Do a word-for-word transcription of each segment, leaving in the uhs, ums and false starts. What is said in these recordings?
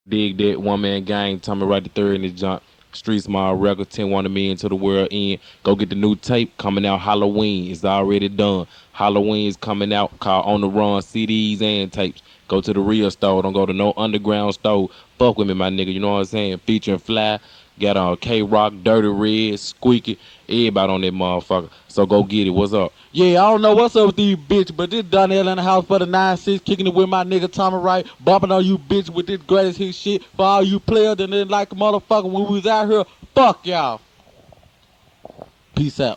Dig that one man gang, Tommy right the third in the jump. Street Small Record, ten wanted me into the world end. Go get the new tape coming out Halloween. It's already done. Halloween is coming out called On the Run C Ds and tapes. Go to the real store. Don't go to no underground store. Fuck with me, my nigga. You know what I'm saying? Featuring Fly. Got on K Rock, Dirty Red, Squeaky. Everybody on that motherfucker. So go get it. What's up? Yeah, I don't know what's up with these bitch, but this Donnell in the house for the nine six, kicking it with my nigga Tommy Wright, bumping on you bitch with this greatest hit shit for all you players and then like a motherfucker when we was out here. Fuck y'all. Peace out.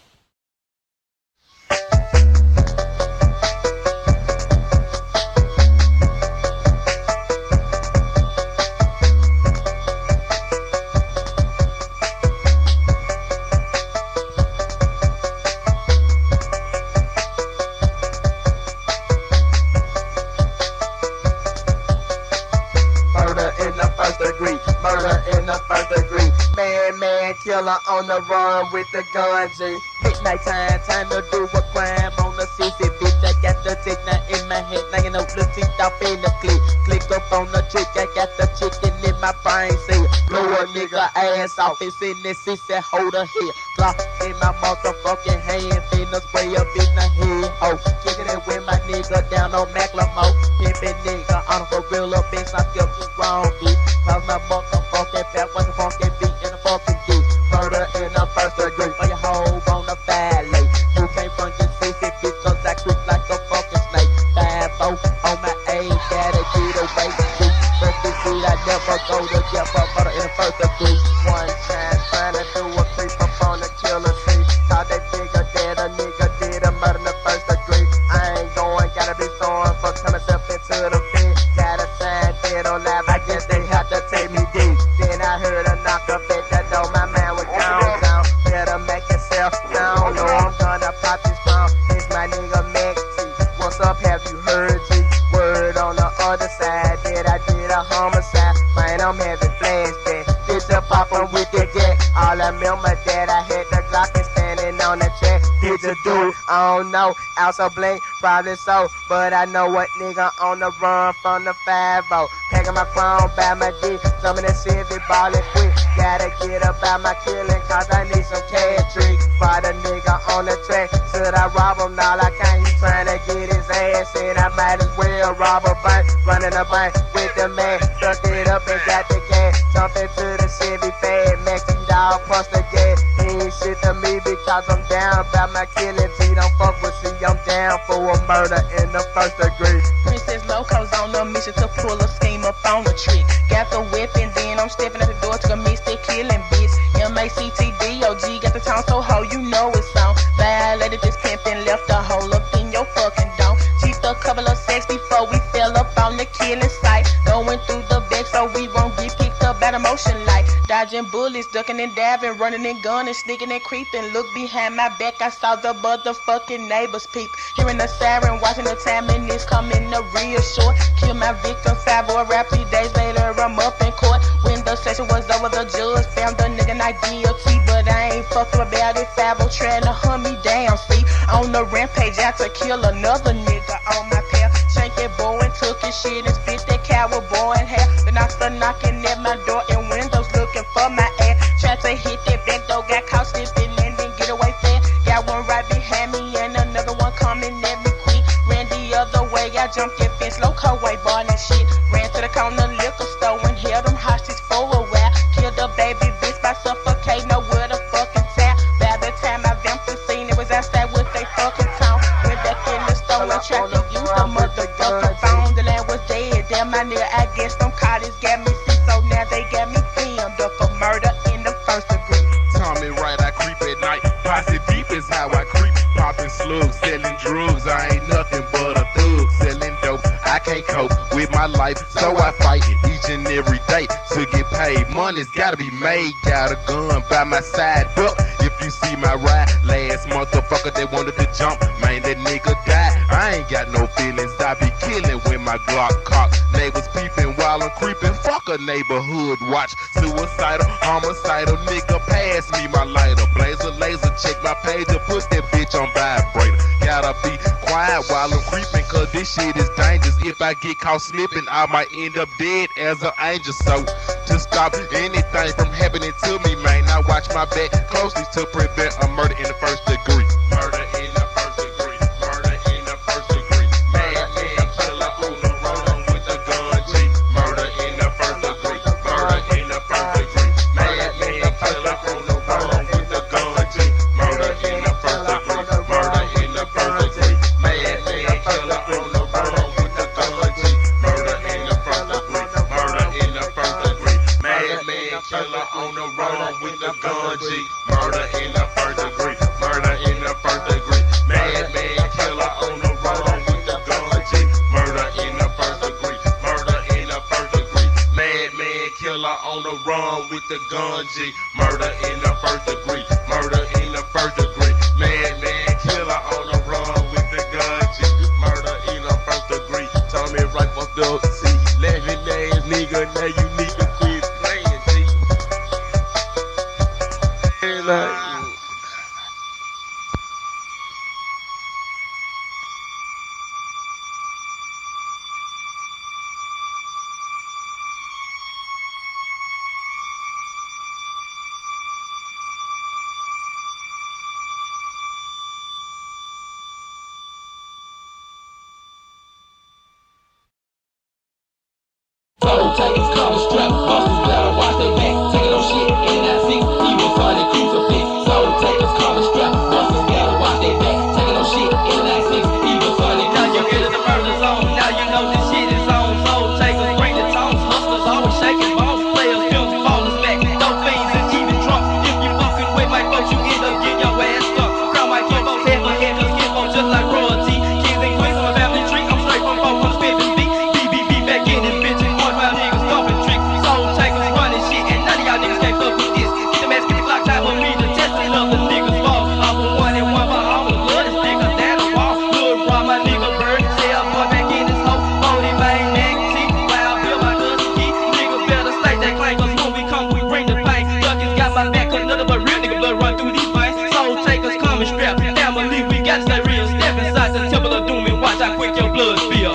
Killer on the run with the gun, G. Midnight time, time to do a crime on the sissy, bitch. I got the tick now in my head, now you know the teeth off in the click. Click up on the trick, I got the chicken in my brain, say blow a nigga ass off, it's in this sissy, hold her here. Glock in my motherfucking hand, finna spray up in the head, oh. Kicking it with my nigga down on Macklemore. Pimpin' nigga on a gorilla, bitch, I feel too wrong, bitch. Cause my motherfucking fat was a funky beat in the fucking dick. Murder in the first degree, or your hoe on the valet. You came from this sissy bitch, cause I creep like a fucking snake. Five four on my aim, gotta get away. First degree, I never go to jail for murder in the first degree. One time trying to do a creep up on the killer tree. Thought they figured that a nigga did a murder in the first degree. I ain't going, gotta be throwing, fuck turn myself into the pit. Gotta sign dead on live, I guess they have to take me deep. Then I heard a knock up at the door, my man was down, down. Better make yourself down, no, I'm gonna pop this pound. It's my nigga Mac T. What's up, have you heard G? Word on the other side, that I did a homicide. Man, I'm having flashbacks. Did the popper with the gat. All I remember that I had the Glock and standing on the track. Did you do it? I don't know. Also blink, probably so. But I know what nigga on the run from the five oh. Packing my crown by my dick. Some of that shit be ballin' quick. Gotta get about my killing, cause I need some cash tricks. Find a nigga on the track. Should I rob him? Nah, I can't. He tryna get his ass in. I might as well rob a bank. Running a bank with the man. Stuck it up and got the gas. Jump into the Chevy fast. Maxi dog, punch the gas. He ain't shit to me because I'm down about my killing. T don't fuck with C, I'm down for a murder in the first degree. Princess Loco's on a mission to pull a scheme up on the trick. Got the weapon, then I'm stepping at the door to commit that killing, bitch. M A C T D O G, got the town so ho, you know it's on. Violated this pimp and left a hole up in your fucking dome. Cheated a couple of sex before we fell up on the killing site. Going through the back so we won't get picked up by the motion light. Dodging bullets, ducking and diving, running and gunning, sneaking and creeping. Look behind my back, I saw the motherfucking neighbors peep. Hearing the siren, watching the time and it's coming up real short. Kill my victim, five or rap three days later, I'm up in court. When the session was over, the judge found the nigga not guilty, but I ain't fucking about it. five oh trying to hunt me down, see. On the rampage, out to kill another nigga on my path. Shank that boy and took his shit and spit that cowboy boy in half. Then I started knocking at my door and windows looking for my ass. Tried to hit that back door, got caught slipping and then get away fast. Got one right behind me and another one coming at me quick. Ran the other way, I jumped that fence, loco way, boy, and shit. Ran to the corner liquor store and held them hostage for a while. Killed the baby bitch by suffocating her with a fucking towel. By the time I vamped the scene, it was outside with they fucking town. Went back in the store and tried to use the motherfucking phone. The land was dead, damn my nigga, I guess them colleges got me sick, so now they got me filmed up for murder in the first degree. Tommy right, I creep at night. Posse deep is how I creep. Popping slugs, selling drugs. I ain't nothing but a thug. Selling dope, I can't cope with my life, so I fight each and every day to get paid. Money's gotta be made. Got a gun by my side, but if you see my ride, last motherfucker that wanted to jump, man, that nigga died. I ain't got no feelings, I be killing when my Glock cock. Neighbors peeping while while I'm creeping. Fuck a neighborhood watch. Suicidal, homicidal, nigga, pass me my lighter. Blazer, laser, check my page and put that bitch on vibrator. Gotta be quiet while I'm creeping, cause this shit is dangerous. If I get caught slipping, I might end up dead as an angel. So, to stop anything from happening to me, man, I watch my back closely to prevent a murder in the first degree. Murder in the first degree. Murder in the first degree. Madman killer on the road with a gun, G. Murder in the first degree. Murder in the first degree. Madman killer on the road with a gun, G. Murder in the first degree. Murder in the first degree. Madman killer on the road with a gun, G. Murder in the first degree. Murder in the first degree. Madman killer on the road with a gun, G. Murder in the first degree. Murder in the first degree. Madman killer on the road with a gun, G. Murder in the first degree. Murder in the first degree. Madman killer on the run with the gun, G. Murder in the first degree. Murder in the first degree. Madman killer on the run with the gun, G. Murder in the first degree. Tommy right fucked up, see, eleven ass nigga, now you need to quit playing, G. And like, Soul takers coming strapped, busters better watch their back. Taking no shit in that seat, even funny crucifix. Soul takers coming strapped, busters better watch their back. Taking no shit in that seat, even funny crucifix. Now you get in the murder zone, now you know this shit is on. Soul takers bring the tones, hustlers always shaking bones. Players, pimps, ballers back, dope fiends and even drunk. If you fucking with my folks, you end up getting your ass stuck. Crown my kin folks, head for head, cause kin folks just like royalty. Kings and queens on my family tree, I'm straight from four, I'm spitting beat. B B B back in this bitch. Niggas thumping tricks, soul takers running shit, and none of y'all niggas can't fuck with this. Get the mask, get the block, time for me to test and love the niggas fall. I'm for one and one for all, the blood is thicker than a wall. Good raw, my nigga bird, sell boy back in his hole. forty bang, neck, teeth, wild bill, my cousin key. Niggas better state that claim, cause when we come, we bring the pain. Duckies got my back, cause none of but real nigga blood run through these veins. Soul takers coming strapped, family, we got to stay real. Step inside the temple of doom and watch how quick your blood spill.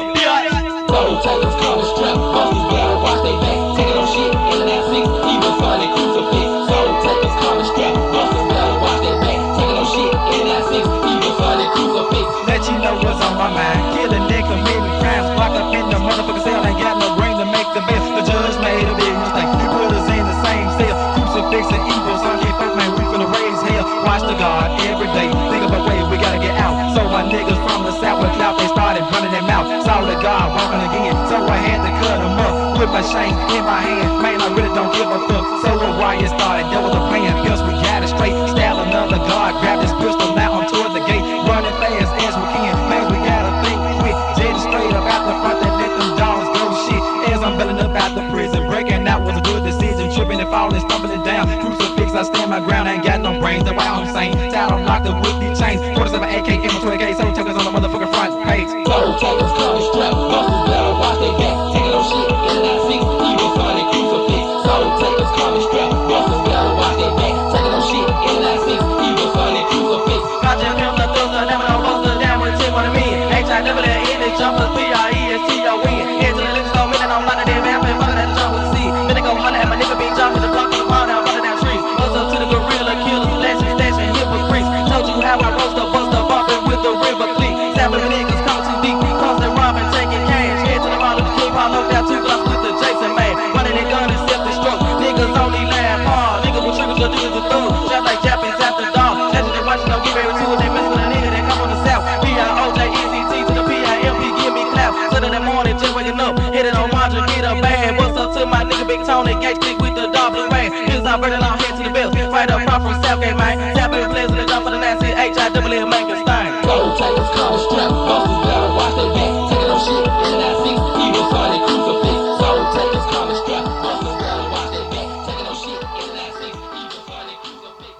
Soul takers coming strapped, busters better watch their back. Taking no shit in that seat, even funny crucifix. Soul takers coming strapped, busters better watch their back. Taking no shit in that seat, even funny crucifix. Let you know what's on my mind. Killing niggas, committing crimes, locked up in the motherfucking cell. Ain't got no brain to make the best. The judge made a big mistake. He put us in the same cell. Crucifix and evil, some can't fuck, man. We finna raise hell. Watch the God every day. Think of a way we gotta get out. So my niggas from the south with clout, they started running their mouth. Saw the God walking again, so I had to cut him up. With my chain in my hand, man, I really don't give a fuck. So the riot started, there was a plan. Guess we got it straight. Style another God, grab this pistol, now I'm toward the gate. Running fast as we can, man, we gotta think quick. Jetting straight up out the front, that let them dogs go shit. As I'm building up out the prison, breaking out was a good decision. Tripping and falling, stumbling down. Crucifix, I stand my ground, ain't got no brains, that's why I'm saying. Tired, I'm locked up with these chains. forty-seven A K, M twenty K, soul takers on the motherfucking front page. Soul takers coming strapped, busters better watch their back. Taking no shit in that seat, even funny crucifix. Soul takers coming strapped, busters better watch their back. Taking no shit in that seat, even funny crucifix. Project Pimp, the Thugger, never no buster, down with ten on the men. H I never let in, they jumpers, P I E S T O N. Head to the lips, don't mean that I'm running their map, and fucking at the jump with the sea. Then they go holler at my nigga, be jumping the block on the pond, now running down trees. Buzz up to the gorilla, killers, lashing, stashing, hypocrites. Told you how I roast the buster, bumping with the river click. Sampling niggas, come too deep, constant robbing, taking cash. Head to the ball of the king, pile up down two blocks with the Jason man. Running their gun and self-destruct. Niggas only laugh hard, niggas with triggers, the niggas are through. Trap like Japanese after dark. Legend and watching, don't get ready to it, they mess with a nigga that come from the south. B I O J E C T to the P I M P, give me clap. Sunday morning, just waking up, hit it on Roger, get a bag. What's up to my nigga Big Tony, gauge click with the dog blue rain. Here's our burning long head to the bells. Right up front from Southgate, man. Tapping plays in the jump for the nasty H I double L Mankenstein. Soul takers coming strapped, busters better watch their back. Taking no shit in that seat, even funny crucifix. Soul takers coming strapped, busters better watch their back. Taking no shit in that seat, even funny crucifix.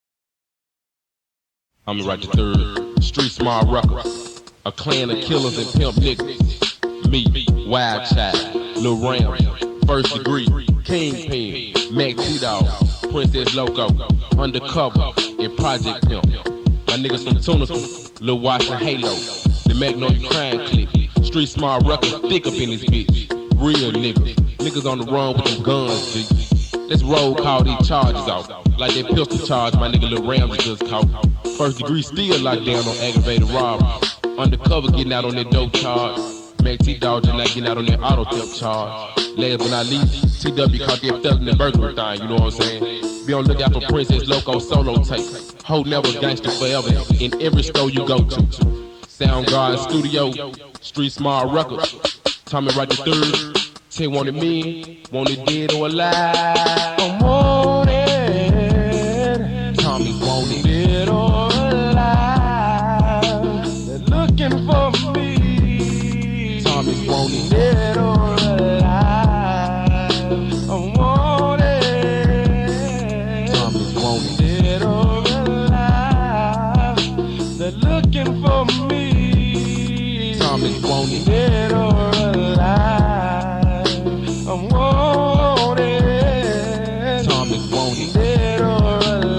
I'm right the third, Street Smart Records. A clan of killers and pimp niggas. Me, Wild Child, Lil Ram, First Degree, Kingpin, Mac T-Dog, Princess Loco, Undercover, and Project Pimp. My niggas from Tunica, Lil Watts and Halo, the Magnolia Crime Clique, Street Smart Records, thick up in this bitch. Real niggas, niggas on the run with them guns, G. Let's roll, call these charges off. Like that pistol charge my nigga Lil Ramsey just caught. First Degree still locked down on aggravated robbery. Undercover getting out on that dope charge. Mac T-Dog just not getting out on that auto theft charge. Last but not least, T W caught that felon and burglary thing, you know what I'm saying? Be on the lookout for Princess Loco solo tape. Hold never gangster forever in every store you go to. Soundgarden Studio, Street Smart Records, Tommy Wright the Third, Tay wanted me, wanted dead or alive. I'm wanted, Tommy's wanted dead or alive. They're looking for me, Tommy's wanted dead or alive. I'm wanted, Tommy's wanted dead or alive. They're looking for me, Tommy's wanted dead or alive. I'm wanted, Tommy's wanted dead or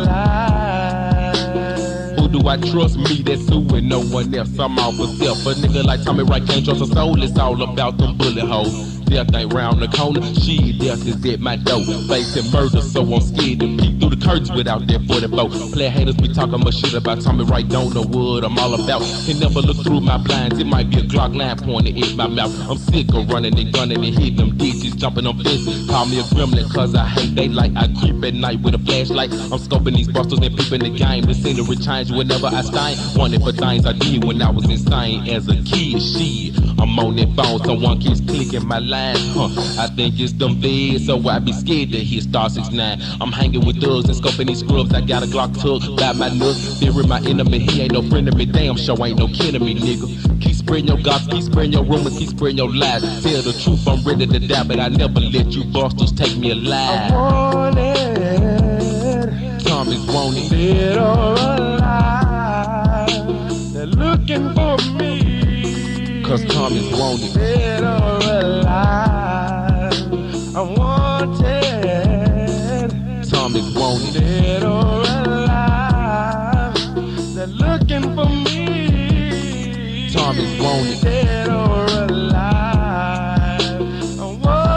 alive. Who do I trust? Me, that's who and no one else. I'm all for self. A nigga like Tommy Wright can't trust a soul. It's all about them bullet holes. Death ain't round the corner, shit, death is at my door. Facing murder, so I'm scared to peek through the curtains without that forty-four. Play haters be talking much shit about Tommy Wright, don't know what I'm all about. Can never look through my blinds, it might be a Glock line pointed at my mouth. I'm sick of running and gunning and hitting them ditches, jumping on fences. Call me a gremlin, cause I hate daylight. I creep at night with a flashlight. I'm scoping these busters and peeping the game. The scenery change whenever I stain. Wanted for things I did when I was insane as a kid, shit. I'm on that phone, someone keeps clicking my line. Huh. I think it's them feds, so I be scared to hit star six nine. I'm hanging with thugs and scoping these scrubs. I got a Glock tuck by my nuts. Fearing my enemy, he ain't no friend of me. Damn sure ain't no kid of me, nigga. Keep spreading your gossip, keep spreading your rumors, keep spreading your lies. Tell the truth, I'm ready to die, but I never let you busters take me alive. I'm wanted, Tommy's wanted, dead or alive. They're looking for me, cause Tommy's wanted, dead or alive. I'm wanted, Tommy's wanted, dead or alive. They're looking for me, Tommy's wanted, dead or alive. I'm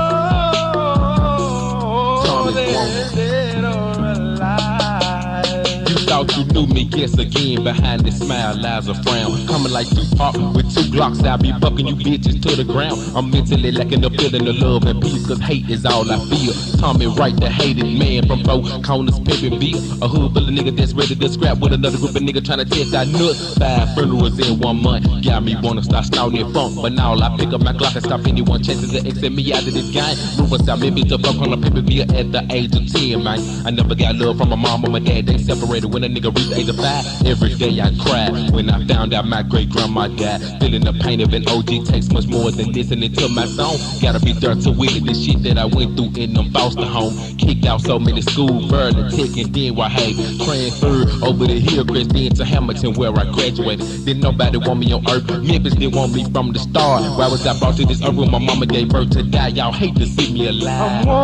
wanted, Tommy's wanted, dead or alive. You thought you knew me, guess again. Behind this smile lies a frown. Coming like Tupac with two Glocks, I be bucking you bitches to the ground. I'm mentally lacking the feeling of love and peace, cause hate is all I feel. Tommy Wright, the hated man from four corners, pimpin' beer. A hood full of niggas that's ready to scrap with another group of niggas trying to test our nuts. Five funerals in one month, got me wanna start snouting that funk. But now I pick up my Glock and stop anyone chances to exit me out of this game. Moving south, maybe to fuck on a pimpin' beer at the age of ten, man. I never got love from my mom or my dad, they separated when a nigga reached the age of five. Every day I cried when I found out my great grandma died. Feeling the pain of an O G takes much more than listening to my song. Gotta be there to witness the shit that I went through in them foster home. Kicked out so many schools, Berlin, Tech, and then Wahhae. Transferred over the Hillcrest, then to Hamilton where I graduated. Didn't nobody want me on earth, Memphis didn't want me from the start. Why was I brought to this earth when my mama gave birth to die? Y'all hate to see me alive. I'm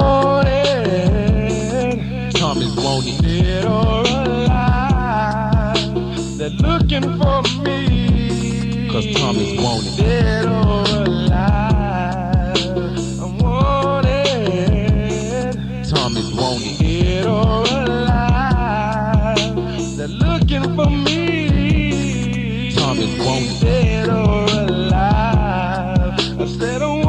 wanted, Tommy's wanted, dead or alive. They're looking for me, cause Tommy's wanted, dead or alive. I'm wanted, Tommy's wanted, dead or alive. They're looking for me, Tommy's wanted, dead or alive. I said I'm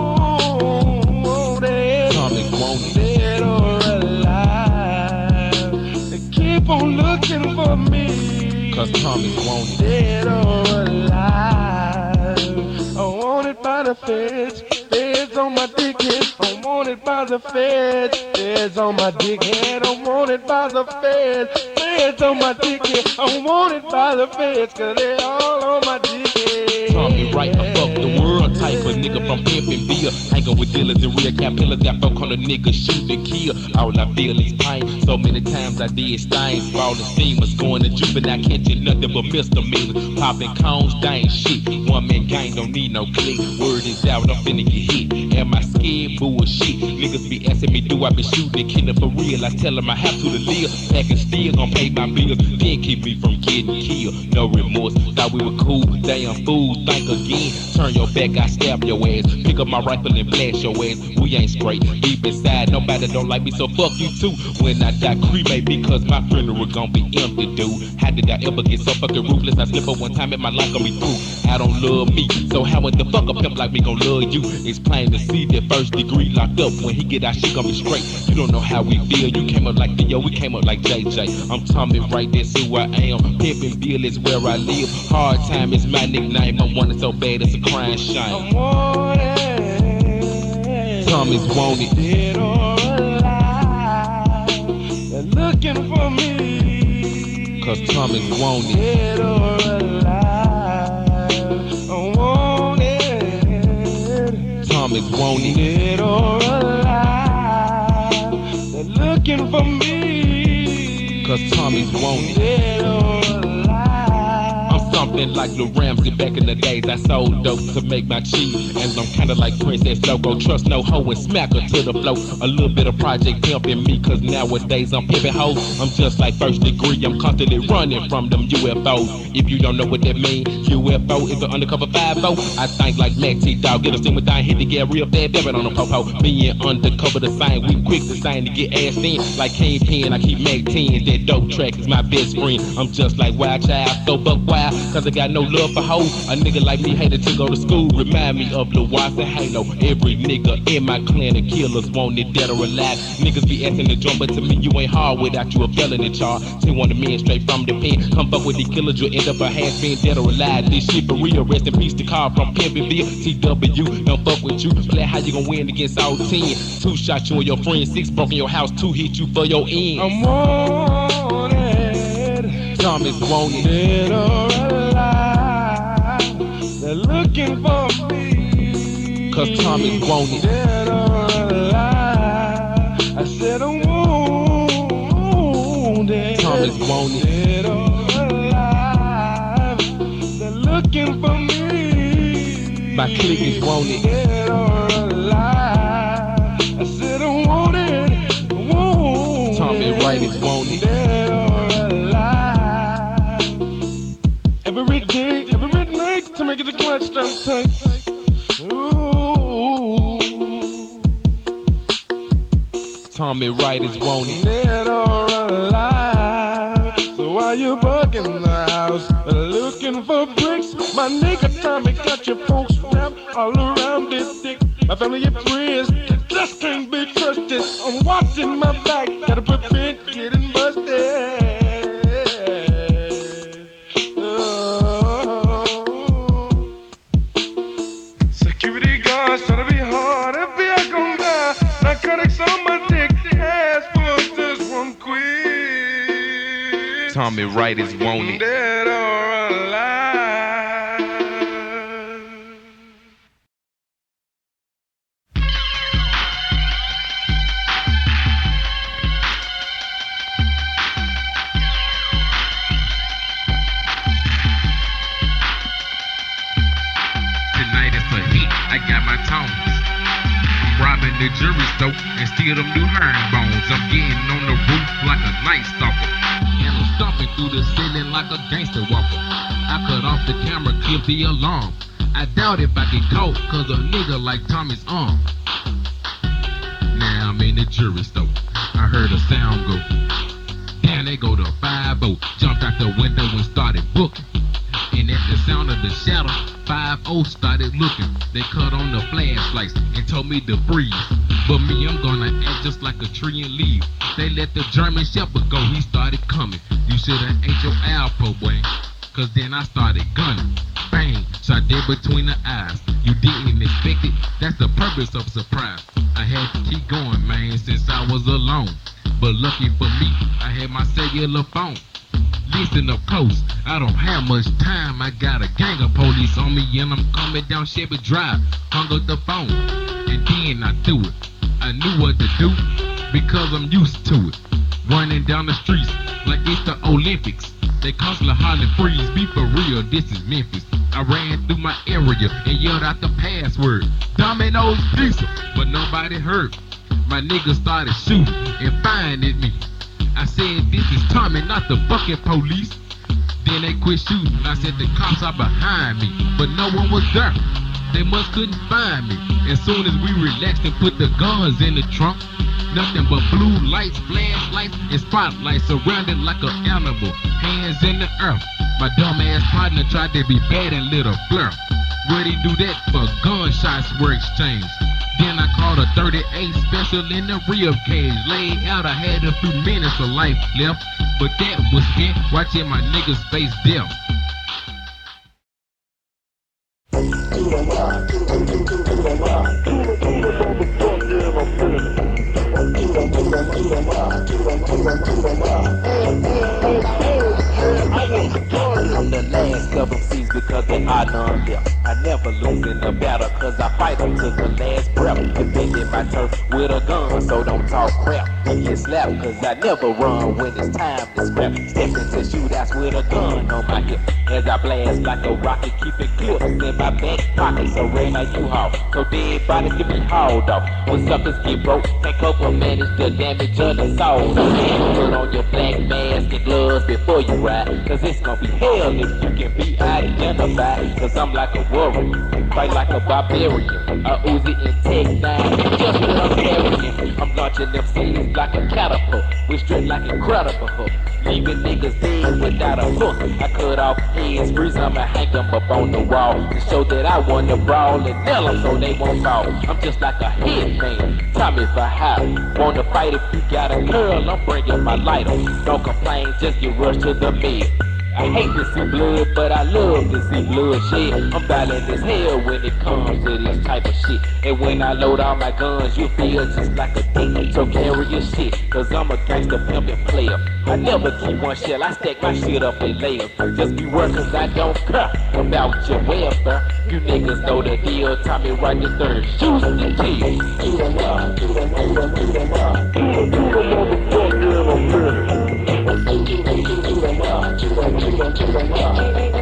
wanted, Tommy's wanted, dead or alive. They keep on looking for me, cause Tommy's wanted, dead or alive. I'm wanted by the feds, feds on my dickhead. I'm wanted by the feds, feds on my dickhead. I'm wanted by the feds, feds on my dickhead. I'm wanted by the feds, cause they all on my dickhead. Tommy Wright, I fuck the world type of nigga from pimpin' beer. Hanging with dealers and real cap pillars, got folk on the nigga shoot and kill. All I feel is pain, so many times I did stains. Falling steamers, going to juvenile, catching nothing but misdemeanors. Popping cones, they ain't shit. One man gang don't need no click. Word is out, I'm finna get hit. am I scared? Bullshit. Niggas be asking me, do I be shooting and killing for real? I tell them I have to to live. Back and still gon' pay my bills. Then keep me from getting killed. No remorse. Thought we were cool. Damn fool. Think again. Turn your back, I stab your ass. Pick up my rifle and blast your ass. We ain't straight. Deep inside, nobody don't like me, so fuck you too. When I die, cremate because my funeral gon' be empty, dude. How did I ever get so fucking ruthless? I slip up one time and my life gon' be through. I don't love me, so how would the fuck a pimp like me gon' love you? It's plain to see that first degree locked up. When he get out, shit gon' be straight. You don't know how we feel. You came up like Theo, we came up like J J. I'm Tommy right, that's who I am. Pimpin' Bill is where I live. Hard time is my nickname. I'm wanted so bad it's a crying shame. I'm wanted. Tommy's wanted. Dead or alive, they're looking for me. Cause Tommy's wanted. Dead or alive, I'm wanted. Tommy's wanted. Dead or alive, they're looking for me. Cause Tommy's wanted. Dead or alive. I'm something like Lil Ramsey back in the days. I sold dope to make my cheese. And I'm kinda like Princess Loco. Trust no hoe and smack her to the flow. A little bit of Project Pimp in me. Cause nowadays I'm pimpin' hoes. I'm just like first degree. I'm constantly running from them U F Os. If you don't know what that mean, U F O is an undercover five oh. I think like Mac T-Dog. Get a steam with thing, hit to get real bad. Devin on the popo. Me and undercover the same. We quick the same to get ass in. Like Kingpin, I keep Mac tens. That dope track is my best friend. I'm just like Wild Child. So buck wild. Cause I got no love for hoes. A nigga like me hated to go to school. Remind me of Lil Watts and Halo. Every nigga in my clan of killers wanted dead or alive. Niggas be asking to jump, but to me you ain't hard without you a felony charge. Ten one men straight from the pen. Come fuck with these killers, you'll end up a has been dead or alive. This shit for real. Rest in peace to Carl from Pimpinville. T W, don't fuck with you. Play how you gon' win against all ten. Two shots you and your friend, six broke in your house, two hit you for your end. I'm wanted. Tommy's wanted. Dead or alive, they're looking for me. Cause Tommy's wanted. Dead or alive, I said I'm wanted. Tommy's wanted. Dead or alive, they're looking for me. My clique is wanted. Dead or alive, I said I'm wanted. wanted. Tommy Wright is wanted. Dead or alive, every day, every night to make it a clutch time tight. Ooh, Tommy Wright is wanted. dead or alive. So why you bugging the house, looking for bricks? My nigga Tommy got your folks wrapped all around this dick. My family and friends just can't be trusted. I'm watching my back, gotta prevent getting busted. Security guards trying to be hard, F B I gon' die. Narcotics on my dick, ass for this one quick. Tommy Wright is wanted. Dead or alive. Tonight is a hit. I got my tones. I'm robbing the jury store and steal them new herringbones. I'm getting on the roof like a night stalker. And I'm stomping through the ceiling like a gangster walker. I cut off the camera, clip the alarm. I doubt if I get caught, cause a nigga like Tommy's arm. Now I'm in the jury store. I heard a sound go. Damn, they go to five oh. Jumped out the window and started booking. And at the sound of the shadow, five oh started looking. They cut on the flashlights and told me to freeze. But me, I'm gonna act just like a tree and leave. They let the German Shepherd go, he started coming. You should've ate your Alpo, boy. Cause then I started gunning. Bang, shot dead between the eyes. You didn't expect it, that's the purpose of surprise. I had to keep going, man, since I was alone. But lucky for me, I had my cellular phone. Listen up close, I don't have much time. I got a gang of police on me and I'm coming down Chevy Drive. Hung up the phone, and then I threw it. I knew what to do, because I'm used to it. Running down the streets like it's the Olympics. They constantly hollering freeze, be for real, this is Memphis. I ran through my area and yelled out the password, Domino's Pizza, but nobody heard. My niggas started shooting and firing at me. I said, this is Tommy, not the fucking police. Then they quit shooting. I said, the cops are behind me, but no one was there. They must couldn't find me. As soon as we relaxed and put the guns in the trunk, nothing but blue lights, flashlights, and spotlights surrounded like an animal. Hands in the earth. My dumb ass partner tried to be bad and lit a flare. Where'd he do that for? Gunshots were exchanged. Then I called a thirty-eight special in the rib cage. Laid out, I had a few minutes of life left, but that was spent watching my niggas face death. I'm the last of them C's because they are none left. I never lose in the battle cause I fight them to the last breath. Defending my turf with a gun, so don't talk crap. You get slapped cause I never run when it's time to scrap. Step into shootouts with a gun on my hip as I blast like a rocket, keep it clipped in my back pocket. So ran like U-Haul, so dead bodies can be hauled off. When suckers get broke, take up or manage the damage of the soul. Put on your black mask and gloves before you ride, cause it's gonna be hell if you can be identified. Cause I'm like a warrior, fight like a barbarian. A Uzi and Tech nine, just what I'm carrying. I'm launching them seeds like a catapult, with strength like Incredible Hulk, leaving niggas dead without a hook. I cut off heads, freeze them and hang them up on the wall to show that I won the brawl and nail them so they won't fall. I'm just like a hitman, Tommy for how. Wanna fight if you got a girl, I'm bringing my lighter. Don't complain, just get rushed to the bed. I hate to see blood, but I love to see blood shed. I'm violent as hell when it comes to this type of shit. And when I load all my guns, you feel just like a dick. So carry your shit, cause I'm a gangster pimpin' player. I never keep one shell, I stack my shit up in layers. Just be work cause I don't care about your welfare. You niggas know the deal, Tommy right the third, shoot the kill. Do them up, do them up, do them up. Do them, do them motherfucker, I'm ready. Do them up, do them, do them, do them up.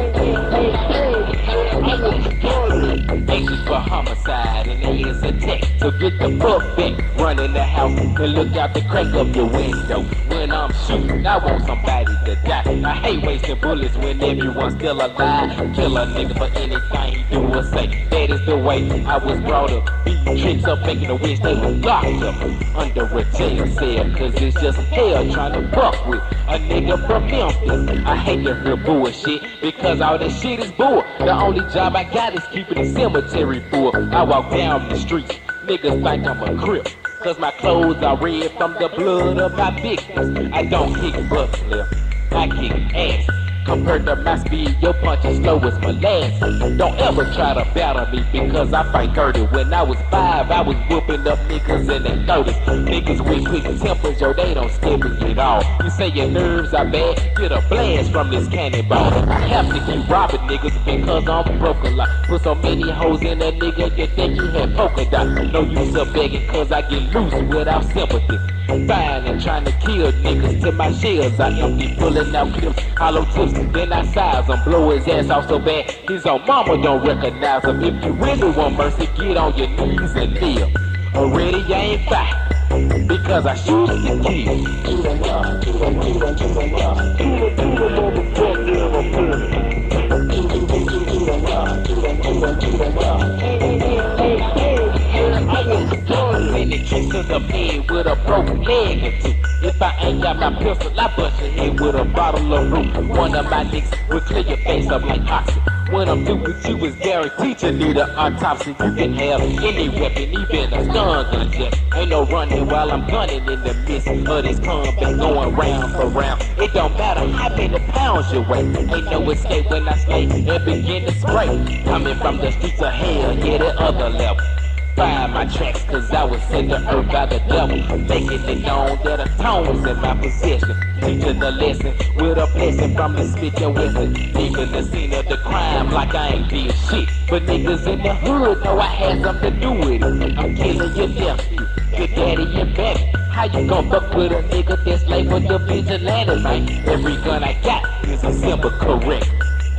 Anxious for homicide and they is attack. So get the fuck back, run in the house and look out the crack of your window. When I'm shooting, I want somebody to die. I hate wasting bullets when everyone's still alive. Kill a nigga for anything he do or say. That is the way I was brought up. Beating tricks up, making a wish they was locked up under a jail cell. Cause it's just hell trying to fuck with a nigga from Memphis. I hate to hear bullshit because all that shit is bull. The only job I got is keeping the cemetery full. I walk down the streets, niggas think I'm a crip. Cause my clothes are red from the blood of my victims. I don't kick butts left, I kick ass. Compared to my speed, your punch is slow as molasses. Don't ever try to battle me because I fight dirty. When I was five, I was whooping up niggas in their thirties. Niggas with quick tempers, yo, they don't scare me at all. You say your nerves are bad, get a blast from this cannonball. I have to keep robbing niggas because I'm broke a lot. Put so many hoes in a nigga, you think you had polka dot. No use of begging cause I get loose without sympathy. Fine and trying to kill niggas till my shells I empty, pulling out clips, hollow tips, then I size him, blow his ass off so bad his own mama don't recognize him. If you really want mercy, get on your knees and live. Already I ain't fight because I shoot and kill. Do them up, do them, do them, do them up. Do them, do them, motherfucker, I'm ready. Do them, do them, do them up. Do them, do them, do them up. Hey, hey, hey, hey, hey, I was born. Send it to the bed with a broken leg or two. If I ain't got my pistol, I bust your head with a bottle of root. One of my nicks will clear your face up like oxy. When I'm through with you, it's guaranteed to need an autopsy. You can have any weapon, even a stun gun jet. Ain't no running while I'm gunning in the midst of this combat going round for round. It don't matter how many pounds you weigh. Ain't no escape when I slay and begin to spray. Coming from the streets of hell, yeah, the other level. Find my tracks cause I was sent to earth by the devil. Making it known that a tone's in my possession. Teaching the lesson with a blessing from the spit your weapon. Leaving the scene of the crime like I ain't did shit. But niggas in the hood know I had something to do with it. I'm killing your nephew, your daddy and baby. How you gon' fuck with a nigga that's labeled the vigilante, man? Every gun I got is a symbol correct.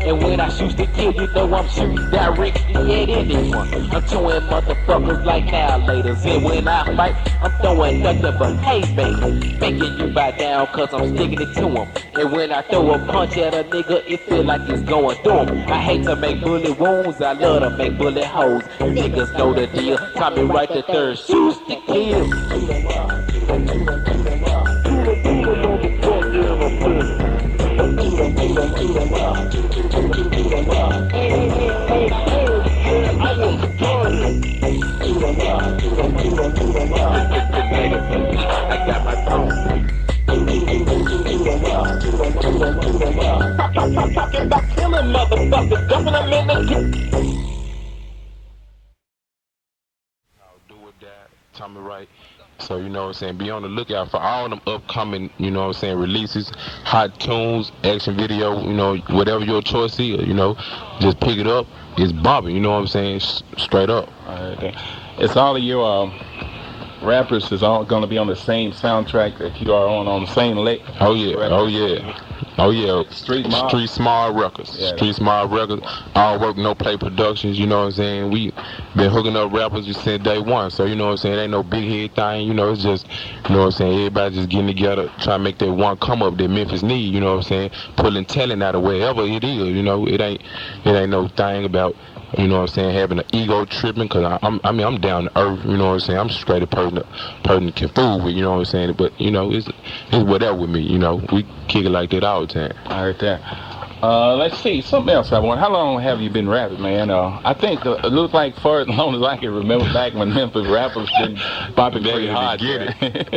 And when I shoot the kill, you know I'm shooting directly at anyone. I'm throwing motherfuckers like annihilators. And when I fight, I'm throwing nothing but hate, baby. Making you bow down cause I'm sticking it to him. And when I throw a punch at a nigga, it feel like it's going through him. I hate to make bullet wounds, I love to make bullet holes. Niggas know the deal. Tommy Wright the third shoots the kill. I got my phone. Talking about killing motherfuckers, dumping them in the do with that, Tommy Wright. So, you know what I'm saying, be on the lookout for all them upcoming, you know what I'm saying, releases, hot tunes, action video, you know, whatever your choice is, you know, just pick it up. It's bombing, you know what I'm saying, S- straight up. All right, it's all of your um, rappers is all going to be on the same soundtrack that you are on, on the same lick. Oh, yeah, oh, yeah. Oh yeah, Street Smart, Street Smart Records, yeah, Street Smart Records, All Work No Play Productions. You know what I'm saying? We been hooking up rappers just since day one. So you know what I'm saying? It ain't no big head thing. You know, it's just, you know what I'm saying? Everybody just getting together, trying to make that one come up that Memphis need. You know what I'm saying? Pulling talent out of wherever it is. You know, it ain't, it ain't no thing about, you know what I'm saying, having an ego tripping, because I, I'm, I mean, I'm down to earth, you know what I'm saying, I'm straight a person, person can fool with, you know what I'm saying, but, you know, it's, it's whatever with me, you know, we kick it like that all the time. I heard that. Uh, let's see, something else I want. How long have you been rapping, man? Uh, I think uh, it looks like for as long as I can remember back when Memphis rappers been popping pretty hard. Get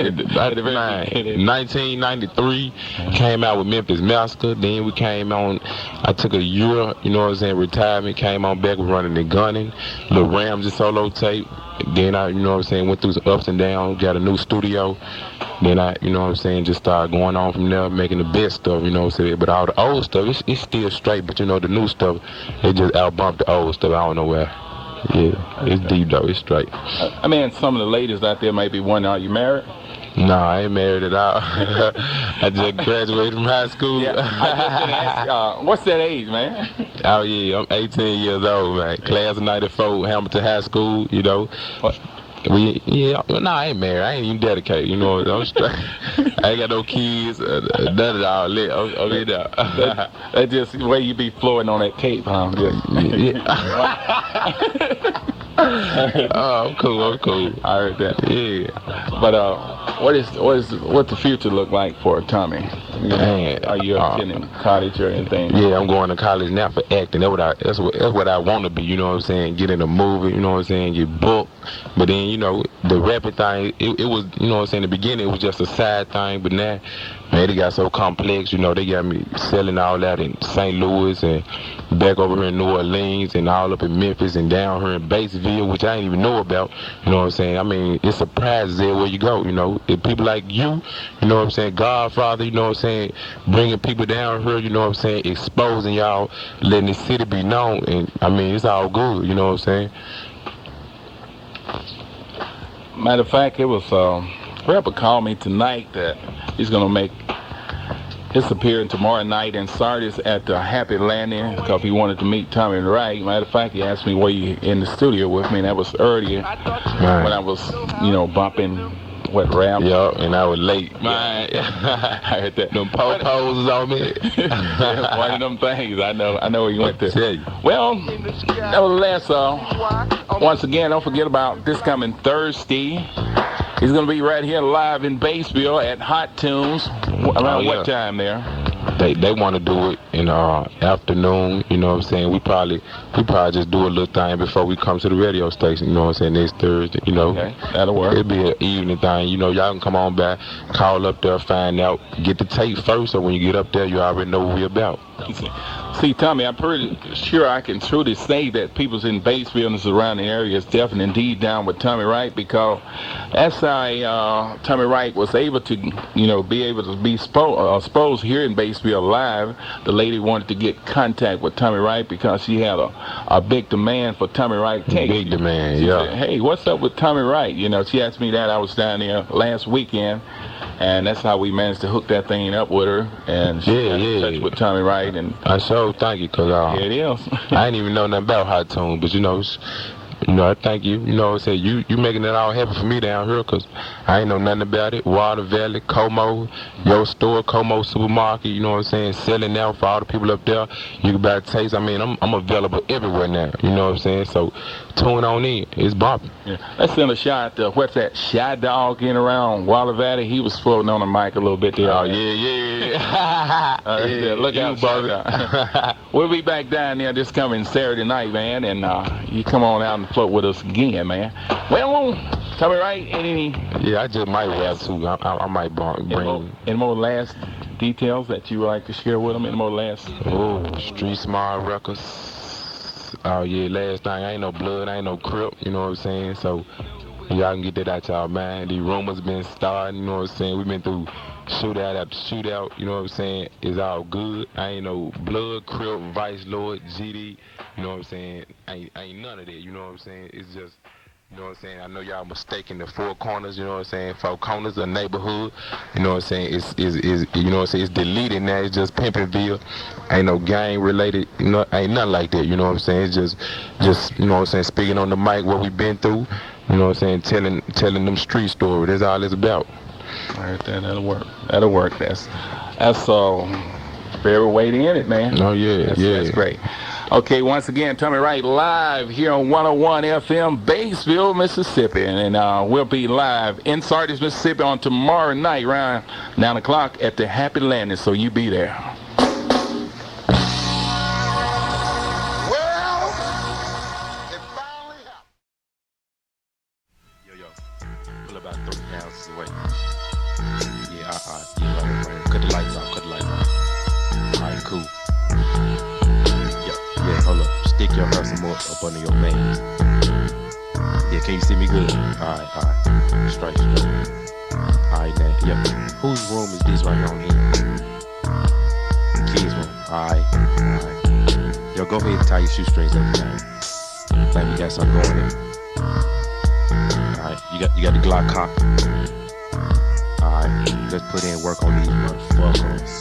it. nineteen ninety-three, came out with Memphis Massacre. Then we came on, I took a year, you know what I'm saying, retirement, came on back with Running and Gunning, Lil Ramsey solo tape. Then I, you know what I'm saying, went through some ups and downs, got a new studio. Then I, you know what I'm saying, just started going on from there, making the best stuff, you know what I'm saying. But all the old stuff, it's, it's still straight, but you know, the new stuff, it just outbumped the old stuff. I don't know where. Yeah, it's deep though, it's straight. I mean, some of the ladies out there might be wondering, are you married? No, I ain't married at all. I just graduated from high school. Yeah, I just gonna ask, uh, what's that age, man? Oh yeah, I'm eighteen years old, man. Class of ninety-four, Hamilton High School, you know. What? We, yeah, no, nah, I ain't married. I ain't even dedicated, you know. I'm straight. I ain't got no kids, uh, none of all that. I'm, I'm in there. that, that's just the way you be flowing on that tape, huh? Just, yeah. Oh, I'm cool, I'm cool. I heard that. Yeah. But uh, what is what is what the future look like for Tommy? You know, Man, are you uh, in college or anything? Yeah, I'm going to college now for acting. That's what I that's what that's what I want to be. You know what I'm saying? Get in a movie. You know what I'm saying? Get booked. But then you know the rapping thing. It, it was you know what I'm saying. In the beginning it was just a side thing, but now. Man, it got so complex, you know, they got me selling all that in Saint Louis and back over here in New Orleans and all up in Memphis and down here in Batesville, which I didn't even know about, you know what I'm saying? I mean, it surprises everywhere you go, you know. If people like you, you know what I'm saying, Godfather, you know what I'm saying, bringing people down here, you know what I'm saying, exposing y'all, letting the city be known, and I mean, it's all good, you know what I'm saying? Matter of fact, it was, um, rapper called me tonight that he's gonna make his appearance tomorrow night in Sardis at the Happy Landing because he wanted to meet Tommy Wright. Matter of fact, he asked me were you in the studio with me, and that was earlier Man. when I was, you know, bumping what rap. Yeah, and I was late. Man, I heard that. Them po-pos on me. One of them things. I know. I know where you went to. Tell you. Well, nevertheless, uh, once again, don't forget about this coming Thursday. He's going to be right here live in Batesville at Hot Tunes. Around oh, yeah. what time there? They they want to do it in uh afternoon, you know what I'm saying? We probably we probably just do a little thing before we come to the radio station, you know what I'm saying, next Thursday, you know. Okay, that'll work. It'll be an evening thing, you know, y'all can come on back, call up there, find out, get the tape first, so when you get up there, you already know what we're about. See, Tommy, I'm pretty sure I can truly say that people in Batesville and the surrounding area is definitely indeed down with Tommy Wright, because that's how uh, Tommy Wright was able to, you know, be able to be spo- uh, exposed here in Batesville live. The lady wanted to get contact with Tommy Wright because she had a, a big demand for Tommy Wright tapes. Big demand, she yeah. said, hey, what's up with Tommy Wright? You know, she asked me that. I was down there last weekend. And that's how we managed to hook that thing up with her. And she Yeah, got in yeah. touch with Tommy Wright. And I sure thank you, cause uh, here it is. I didn't even know nothing about Hot Tune, but you know, it's- you know, I thank you. You know, say you you making it all happen for me down here, cause I ain't know nothing about it. Water Valley, Como, your store, Como Supermarket. You know what I'm saying? Selling out for all the people up there. You can buy a taste. I mean, I'm I'm available everywhere now. You know what I'm saying? So tune on in. It's bumping. Yeah. Let's send a shot to, what's that, Shy Dog in around Water Valley. He was floating on the mic a little bit there. Oh yeah, yeah. Uh, Yeah, look you, out, brother. brother. We'll be back down there this coming Saturday night, man, and uh, you come on out and float with us again, man. Well, Tommy Wright, any, Yeah, I just might rap too. I, I, I might bring. any, more, any more last details that you would like to share with them? Any more last? Oh, Street Smart Records. Oh yeah, last thing, I ain't no blood, I ain't no crip, you know what I'm saying? So y'all can get that out y'all mind. These rumors been starting, you know what I'm saying? We've been through shootout after shootout, you know what I'm saying? It's all good. I ain't no blood, crip, Vice Lord, G D, you know what I'm saying? I ain't, I ain't none of that, you know what I'm saying? It's just, you know what I'm saying? I know y'all mistaken the four corners, you know what I'm saying? Four corners of neighborhood, you know what I'm saying? It's, it's, it's you know what I'm saying? It's deleted now. It's just Pimpinville. Ain't no gang related, you know, ain't nothing like that, you know what I'm saying? It's just, just, you know what I'm saying? Speaking on the mic, what we been through, you know what I'm saying? Telling, telling them street stories. That's all it's about. All right, then that'll work. That'll work. That's, that's uh, fair way to end it, man. Oh yeah, That's, yeah. that's great. Okay, once again, Tommy Wright live here on one oh one F M, Batesville, Mississippi. And uh, we'll be live in Sardis, Mississippi on tomorrow night around nine o'clock at the Happy Landing, so you be there. Yo, yo, pull about three houses away. Yeah, all right, yeah, right, right. Cut the lights off, cut the lights off. All right, cool. Yo, yeah, hold up. Stick your hair some more up under your veins. Yeah, can you see me good? All right, all right. Straight, straight. All right, now, yo, whose room is this right on here? Kids' room. All right, all right. Yo, go ahead and tie your shoestrings up, man. Think we got something going here. Alright, you got you got the Glock cock. Alright, let's put in work on these motherfuckers.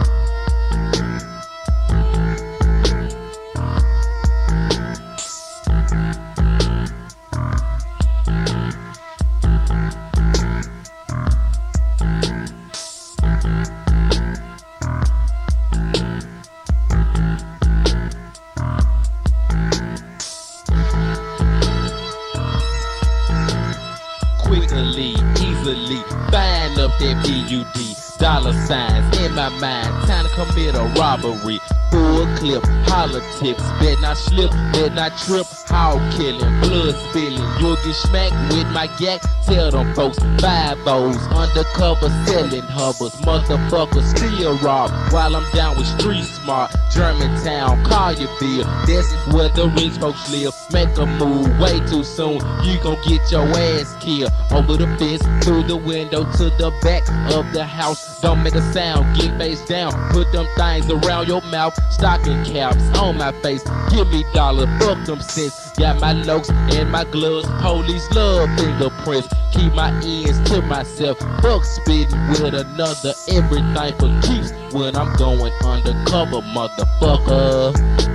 Quickly, easily, find up that P U D. Dollar signs in my mind, time to commit a robbery. Full clip, holler tips, bet not slip, bet not trip. Hog killing, blood spilling, you'll get smacked with my yak. Tell them folks, five O's undercover selling hovers. Motherfuckers still rob while I'm down with Street Smart. Germantown, Collierville, that's where the rich folks live. Make a move way too soon, you gon' get your ass killed. Over the fence, through the window to the back of the house. Don't make a sound, get face down, put them things around your mouth. Stocking caps on my face, give me dollar, fuck them cents. Got my lokes and my gloves, police love fingerprints. Keep my ears to myself, fuck spitting with another. Everything for keeps when I'm going undercover, motherfucker.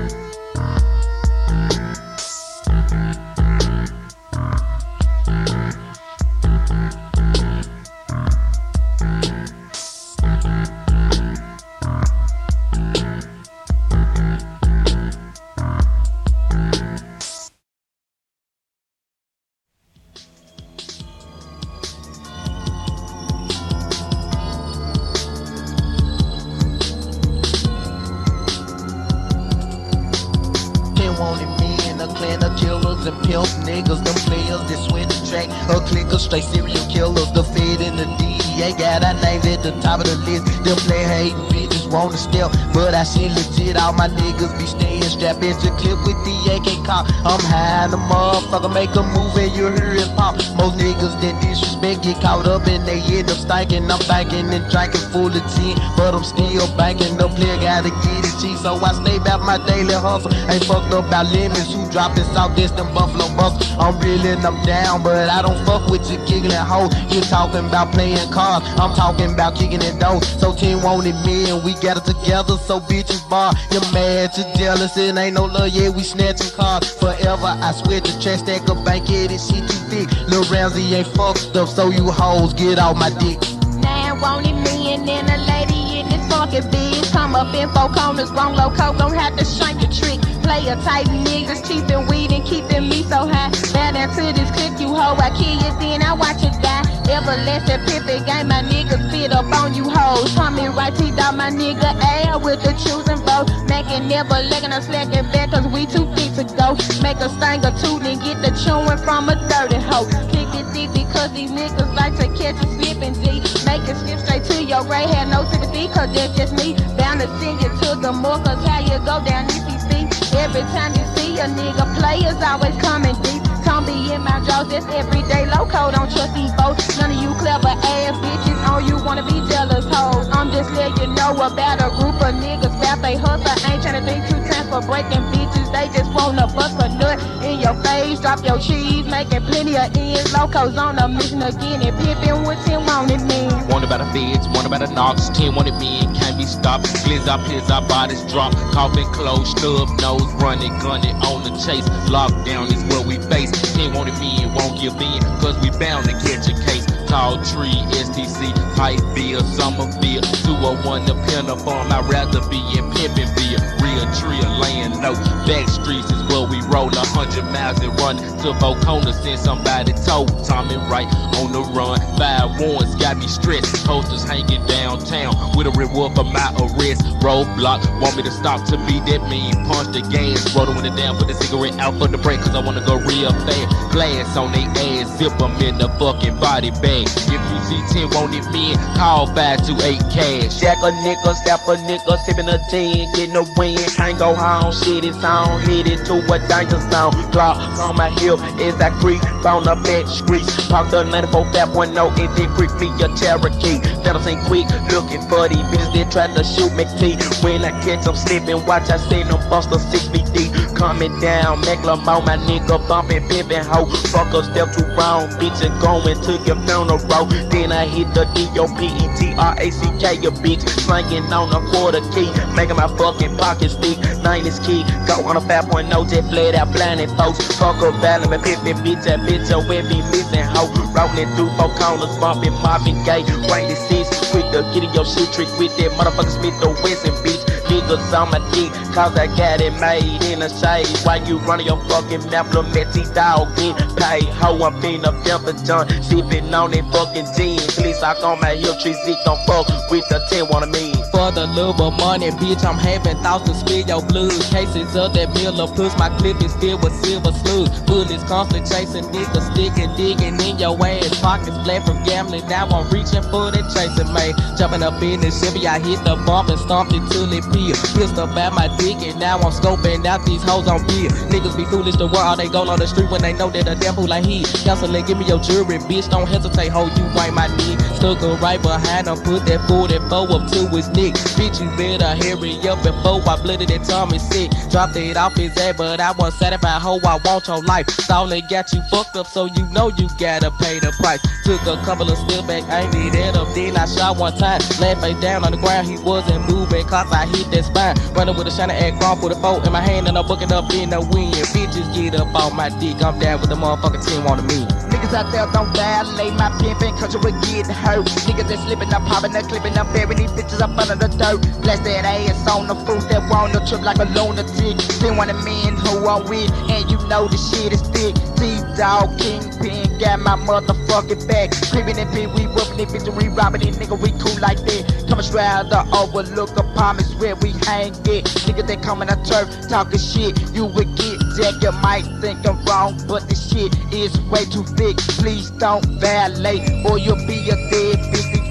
Wanted men, a clan of killers and pimp niggas, them players that swing the track, a clique of straight serial killers, the Fed and the D E A got our names at the top of the list. Them play hating bitches just wanna step, but I see legit all my niggas be staying strapped into clip with the A K cop. I'm high in the motherfucker, make a move and you hear it pop. Most niggas that disrespect get caught up and they end up stinking. I'm banking and drinking full of tin, but I'm still banking. The player gotta get his cheese, so I stay about my daily hustle. Ain't fucked up about lemons who dropping South Distant Buffalo Bus. I'm reeling them down, but I don't fuck with you giggling hoes. You talking about playing cards, I'm talking about kicking it dough. So ten wanted me and we got it together, so bitches bar. You're mad, you're jealous, it ain't no love, yeah, we snatching cars. Forever, I swear the trash stack of bank, yeah, this shit too thick. Lil Ramsey ain't fucked up, so you hoes get off my dick. Nine wanted me and then a lady in this fucking bitch. Come up in four corners, wrong loco, gon' have to shank the trick. Player type niggas, cheapin' weed and keeping me so high. Bow down to this clip, you hoe, I kill you, then I watch you die. Everlasting Pippin game, my niggas fit up on you hoes. Tommy right, T-Dog, my nigga A with the choosing vote. Making never legging or slacking back, cause we too thick to go. Make a sting or two, then get the chewing from a dirty hoe. Kick it deep because these niggas like to catch a slipping D. Make it slip straight to your right, have no sympathy, cause that's just me. Bound to send you to the more, cause how you go down if you see. Every time you see a nigga, players always coming deep. Don't be in my jaws, that's everyday loco, don't trust these folks. None of you clever ass bitches, all you wanna be jealous hoes. I'm just letting you know about a group of niggas that they hustle. Ain't tryna think two times for breaking bitches, they just wanna bust a nut in your face, drop your cheese, making plenty of ends. Locos on a mission again and pimpin' what ten wanted me. Wanted by the feds, wanted by the knocks, ten wanted me and can't be stopped. Glizz up, his our bodies drop, coffin closed, snub nose, running, gunning on the chase. Lockdown is what we face. Ten wanted me and won't give in, cause we bound to catch a case. Tall tree, S T C, Pikeville, Somerville, two oh one, the Pinna Farm. I'd rather be in Pimpinville. Real tree, laying no back streets is where we roll a hundred miles and run to four corners. Send somebody told Tommy right on the run. Five warrants got me stressed. Posters hanging downtown with a reward for my arrest. Roadblock want me to stop to be that mean. Punch the gas, roll the window down, put the cigarette out for the break, cause I wanna go real fast. Glass on they ass, zip them in the fucking body bag. If you see ten wanted men, call five two eight cash. Jack a nigga, step a nigga, sippin' a ten, getting a win. Can't go home, shit is on, hit it to a danger zone. Clock on my hip as I creep, found a back street. Park the ninety-four five one oh and then creep me a Cherokee. Fellas ain't quick, looking for these bitches that try to shoot McT. When I catch them slipping, watch I see them bust a six feet deep. Coming down, make them on my nigga, bumping, pimpin' hoe. Fuck a step too wrong, bitch, and going to your funeral. Then I hit the D O P E T R A C K, a bitch. Slanging on a quarter key, making my fucking pocket stick. Nine is key, go on a five point oh, jet flat out blinding folks. Fuck a valley, me pimpin' bitch, that bitch, a wet be missing hoe. Rolling through four corners, bumping Marvin Gaye. Right the six, quick to get in your shit trick with that motherfucker Smith the Wesson, bitch. Niggas on my dick, cause I got it made in the shade. Why you running your fucking mouth, little Metty dog, get paid. Ho, I'm finna pimp a John, sippin' on it fucking jeans. Please sock on my heel tree, Zeke don't fuck with the ten wanna me. For the love of money, bitch, I'm having thoughts to spill your blood. Cases of that Miller plus my clip is filled with silver slugs. Bullets constantly chasing niggas, sticking, digging in your ass. Pockets flat from gambling, now I'm reaching for that chasing man. Jumping up in the Chevy, I hit the bump and stomped it till it peel. Pissed up at my dick and now I'm scoping out these hoes on beer. Niggas be foolish to work, they go on the street when they know that a damn fool like he. Counselor, give me your jury, bitch, don't hesitate, ho, you wipe my knee. Stuck her right behind him, put that forty-four up to his neck. Bitch, you better hurry up before I blooded that Tommy sick. Dropped it off his head, but I wasn't satisfied, ho, I want your life. Stalin got you fucked up, so you know you gotta pay the price. Took a couple of steps back, aimed it at him, then I shot one time. Laid face down on the ground, he wasn't moving, cause I hit that spine. Running with a shiny ass crawl for the four in my hand, and I'm booking up in the wind. Bitches get up off my dick, I'm down with the motherfucking ten on me. Niggas out there don't violate my pimpin', cause you will get hurt. Niggas that slippin', I'm poppin', I'm clippin', I'm burying these bitches up under the dirt. Blast that ass on the fruit that wanna trip like a lunatic. Then one of the men who I'm with, and you know the shit is thick. T-Dog, Kingpin, got my motherfucking back. Creepin' and pin, we whoopin' it, bitch, we robbin' it, nigga, we cool like that. Coming straight out the overlook, upon me, where we hang it. Niggas that coming to turf, talking shit, you would get jacked. You might think I'm wrong, but this shit is way too thick. Please don't violate, or you'll be a dead bitch. These words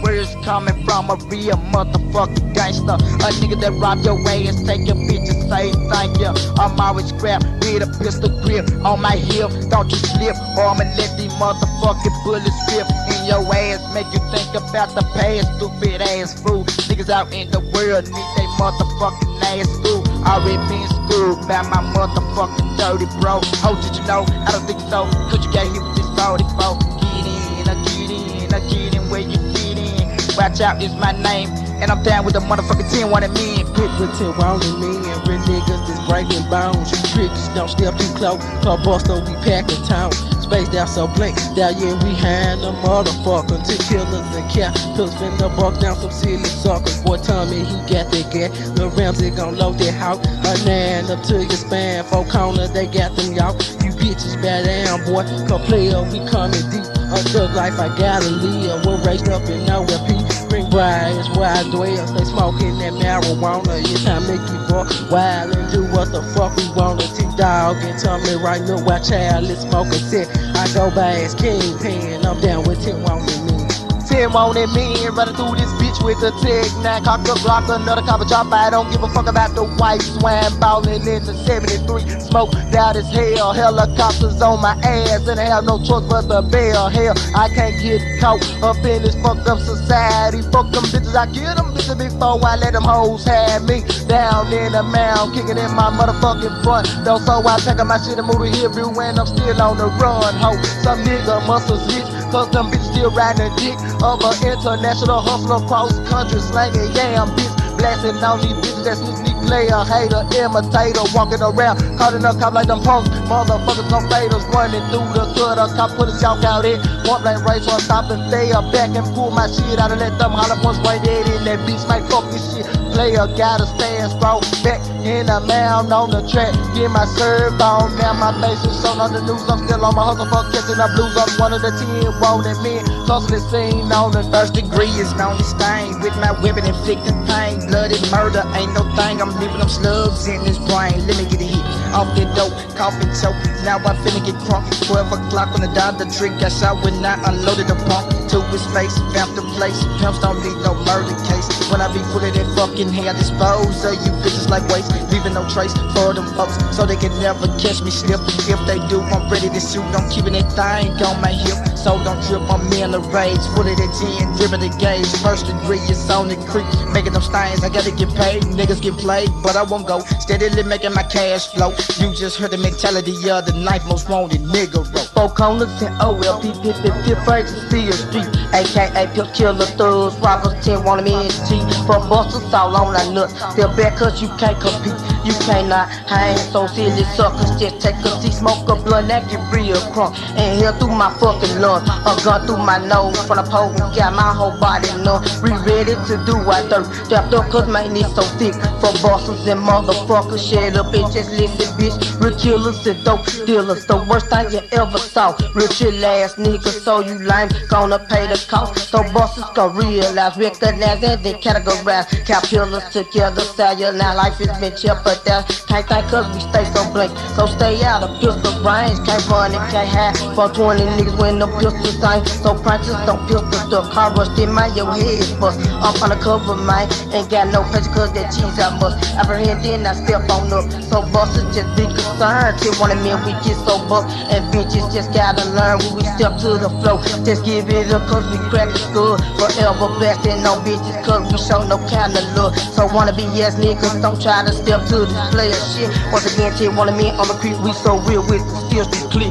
coming from a real motherfucking gangster. A nigga that rob your ass, take your bitch and say thank you. I'm always scrapped with a pistol grip on my hip. Don't you slip or I'ma let these motherfucking bullets rip in your ass. Make you think about the past, stupid ass fool. Niggas out in the world need they motherfucking ass fool. Already been schooled by my motherfucking dirty bro. Oh, did you know? I don't think so. Could you get hit with this forty-four? Get in, I get in, I get in where you fit in. Watch out is my name, and I'm down with the motherfucking ten wanted me. Pit with ten wanted me, and real niggas that's breaking bones. You tricks don't step too close, cause Boston we packing town. Spaced out so blank, that yeah we hand the motherfucker. Two killers and cap, pills finna buck down some silly suckers. Boy Tommy, he got that gat. Lil Ramsey gon' load that house. A nine up to your span, four corner, they got them y'all. You bitches bad down, boy, cause player, we coming deep. A thug life, I gotta live. We're raised up in O L P. Green bright is where I dwell. Stay smoking that marijuana. It's time to make you fuck wild and do what the fuck we wanna. T-Dog and tell me right now, watch out, let's smoke a set. I go by as Kingpin, I'm down with ten wanted me. ten wanted me, running through this bitch with a Tech nine. Cock the block, another copper chop. I don't give a fuck about the white swine ballin' in the seventy-three. Smoked out as hell, helicopters on my ass, and I have no choice but to bail. Hell, I can't get caught up in this fucked up society. Fuck them bitches, I kill them bitches before I let them hoes have me. Down in the mound, kicking in my motherfucking front. Though so I pack up my shit and move to here when I'm still on the run. Ho, some nigga must have switched, cause them bitches still riding a dick of an international hustler cross country slanging yam bitch. Blasting on these bitches that sneaky player, hater, imitator, walking around, calling up cop like them punks. Motherfuckers, no faders, running through the gutter. Cop put a chalk out in, point blank race on stop and stay up back and pull my shit out and let them holler once right dead in that bitch. Might fuck this shit. Player gotta stand strong, back in the mound on the track, get my serve on. Now my face is shown on the news. I'm still on my hustle for catching the blues. I'm one of the ten wanted men, constantly seen on the first degree is known this thing. With my weapon inflicting pain, bloody murder ain't no thing. I'm leaving them slugs in this brain. Let me get a hit off the dope, coughing choke. Now I finna get crunk. Twelve o'clock when the dollar trick got shot when I unloaded the pump to his face, found the place. Pimps don't need no murder case. When I be putting that fucking hair, dispose of you bitches like waste, leaving no trace for them folks, so they can never catch me slip. If they do, I'm ready to shoot. I'm keeping that thing on my hip, so don't trip. I'm in the rage, full of that gin, dripping the gauge. First degree, it's on the creek, making them stains. I gotta get paid, niggas get played, but I won't go. Steadily making my cash flow. You just heard the mentality of the ninth most wanted nigga. Four corners and O L P, Pip, Pip, Pip, Pip, Steel Street, A K A Pip Killer, Thugs, Robbers, ten wanted me in the G. For busters all on our nuts, still back cause you can't compete. You cannot hang so silly suckers. Just take a seat, smoke a blunt, that get real crunk. And here through my fucking lungs, a gun through my nose. From the pole, got my whole body numb. We ready to do our dirt. Strapped up cause man is so thick. For bosses and motherfuckers, shut up and just listen, bitch. Real killers and dope dealers, the worst thing you ever saw. Real chill ass niggas, so you lame, gonna pay the cost. So bosses gon' realize, recognize and then categorize. Cap killers together, sell your now life has been jeopardized. Can't think cause we stay so blank, so stay out of pistol range. Can't run and can't hide for twenty niggas when the pistols ain't. So practice don't pistol stuff. Car rushed in my your head bust. I'm undercover man, ain't got no pressure cause that cheese I must apprehend then I step on up. So bosses just be concerned. Till one of men we get so buck and bitches just gotta learn when we step to the flow. Just give it up cause we crack the skull. Forever blasting no bitches cause we show no kind of love. So wanna be yes niggas don't try to step to this player shit. Once again, till one of men on the creep, we so real with the Steel Street clip.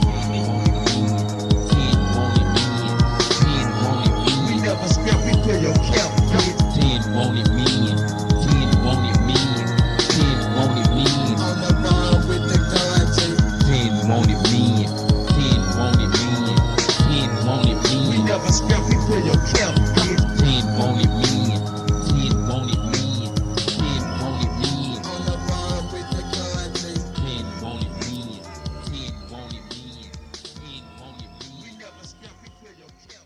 We never skip, we play your camp. Ten wanted men, ten wanted men, ten wanted men. On the run with the guns, ten wanted men, ten wanted men, ten wanted men. we never skip, we play your camp. ten wanted men, ten wanted men, ten wanted men. On the run with the guns, ten wanted men, ten wanted men, ten wanted men. we never skip, we play your camp.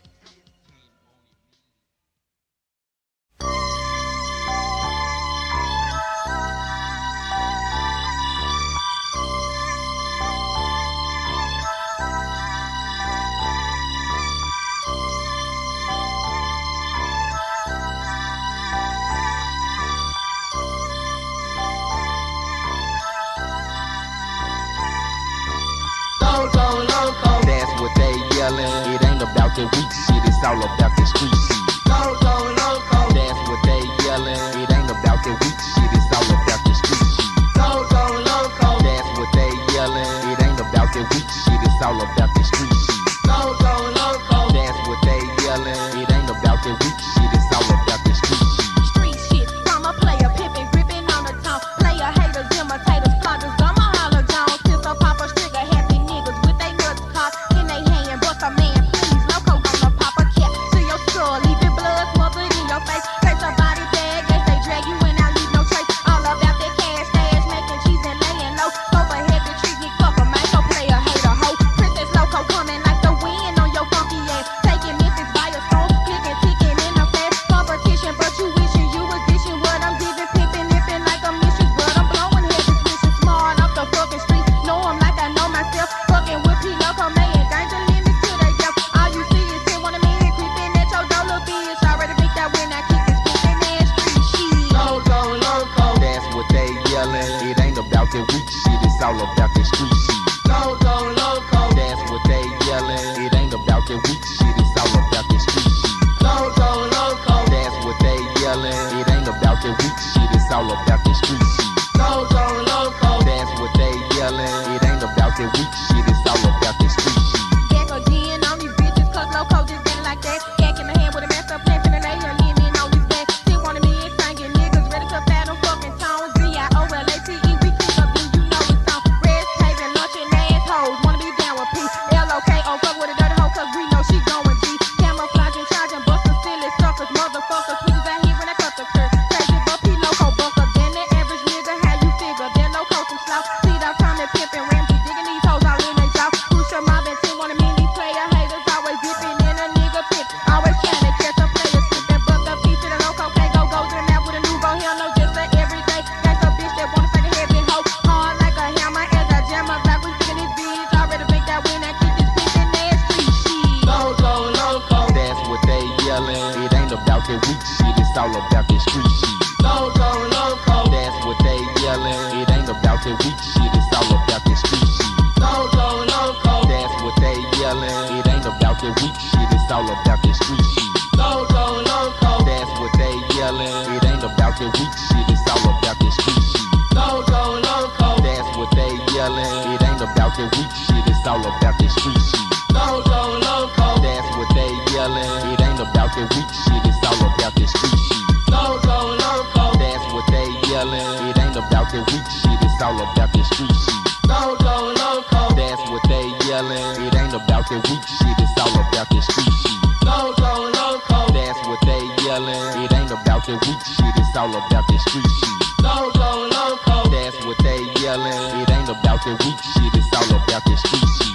about that weak shit, it's all about that street shit. Loco, loco, That's what they yelling. It ain't about that weak shit, it's all about that street shit. loco, loco, That's what they yelling. It ain't about that weak shit, it's all about that street shit. loco, loco. That's what they yelling. It ain't about that weak shit, it's all about that street shit. Street shit, I'm a player, pippin', grippin' on the tongue. Player haters, imitators, floggers, I'm a holler Jones. Pistol poppers, trigger happy niggas with they nuts caught in they hand. Bust a man, please, loco gonna pop a cap to your skull, leaving blood smothered in your face. Face a body bag as they drag you in, I leave no trace. All about that cash stash, making cheese and laying low. Overhead the treat me fucker, man, go player hater hoe. Princess loco coming like the wind on your funky ass. Taking Memphis by a stone, clicking, ticking in the fast competition, but you wishing you was dishing what I'm giving, pimping, nipping like a mistress, but I'm blowing heavy switches, smart off the fucking street. Know 'em like I know myself, fucking with P Loco, man, danger limits to the depth. All you see is ten one a man creeping at your door, little bitch. Already think that when I kick this pimping ass street shit. Loco, loco, That's what they yelling. It ain't about that weak shit, it's all about that street shit. loco, loco, That's what they yelling. It ain't about that weak shit, it's all about that street shit. loco, loco, That's what they yelling. It ain't about that weak shit, it's all about that street shit. loco, loco. That's what they yelling. It ain't about that weak shit, it's all about that street shit. Back again on these bitches, cause loco just got it like that. Cack in the hand with a messed up plan, finna lay a lemon on his back. Ten one of me and singing niggas ready to fat them fucking tones. B I O L A T E, we kick up then you know it's on. Red paving, lunching assholes, wanna be down with P. L O K O, fuck with a dirty hoe, cause we know she going G. Camouflaging, charging, busting, silly suckers, motherfuckers, switches out here when I cut the curve. Crazy, but P Loco bunker, than the average nigga, how you figure? That loco some slough. See that time that pimpin' Ramsey, digging these hoes all in they jaw. Push your mob and ten one of me, these player haters always dipping in a nigga pit. Always trying to catch a player slipping, but the piece of the loco can't go go to the mouth with a new bow. Hell no, just a everyday. That's a bitch that wanna take a heavy hoe. Hard like a hammer as I jam up like we sticking this bitch. Already think that when I kick this pimpin' ass street shit. Loco, loco, That's what they yelling. It ain't about that weak shit, it's all about that street shit. loco, loco, That's what they yelling. It ain't about that weak shit, it's all about that street shit. loco, loco, That's what they yelling. It ain't about that weak shit, it's all about that street shit. loco, loco, That's what they yelling. It ain't about that weak shit, it's all about that street shit. loco, loco, That's what they yelling. It ain't about that weak shit, it's all about that street shit. loco, loco, That's what they yelling. It ain't about that weak shit, it's all about that street shit. loco, loco, That's what they yelling. It ain't about that weak shit, it's all about that street shit. loco, loco, That's what they yelling. It ain't about that weak shit, it's all about that street shit. loco, loco, That's what they yelling. It ain't about that weak shit, it's all about that street shit. loco, loco. That's what they yelling. It ain't about that weak shit, it's all about that street shit.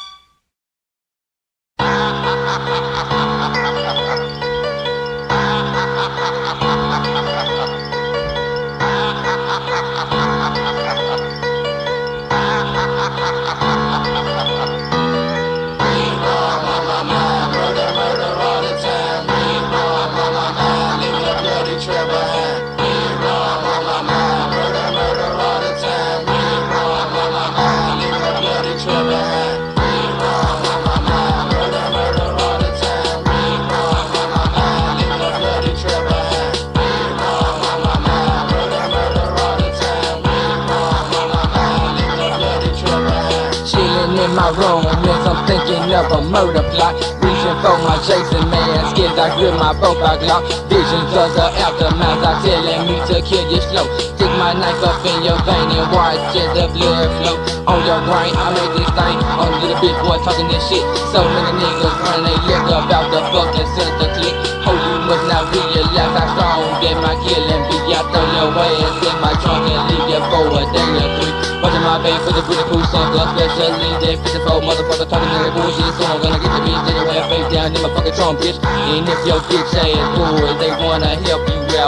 In my room, yes, I'm thinking of a murder plot. Reaching for my Jason man, skins I grip my boat by Glock. Visions of the aftermath are telling me to kill you slow. Stick my knife up in your vein and watch as the blood flow. On your brain, I make this thing. On little bitch boy talking this shit. So many niggas running they lick about the fucking center click. Oh, you must not realize how strong get my killing be. I throw your ass in my trunk and leave you for a day or three. Watching my bed for the bulletproof sucker, especially that fifty-four motherfucker talking that bullshit. So I'm gonna get the bitch anyway, face down in my fucking trunk, bitch. And if your bitch ass boys, they wanna help you out,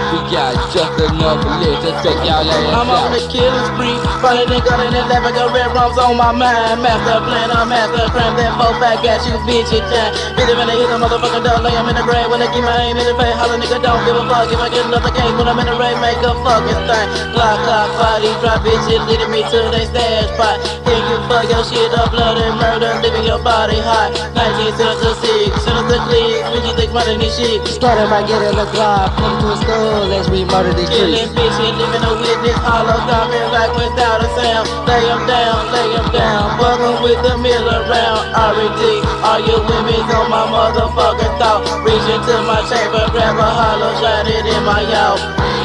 we got just enough lit to take y'all ass I'm on out. the killing spree, running and gunning and never go red rums on my mind. Master plan, I'm master cram that four back at you, bitch, it down. Bitch, when I hit the motherfucking dog, lay him in the grave. When I keep my aim in the face, holla nigga, don't give a fuck. If I get another game, when I'm in the rain, make a fucking thing. Glock, glock, body, drop bitches, leading me to they stash spot. Hit you for your shit, up, blood and murder, leaving your body hot. nineteen seventy-six, soon as the click, when you think running this shit. Started by getting the Glock, put it to a skull as we murder these streets. Killing bitches, living a witness, hollow coming like without a sound. Lay them down, lay them down, bugging with the mill around. R E D, all your women's on my motherfucking thought. Reach into my chamber, grab a hollow, shot it in my yacht.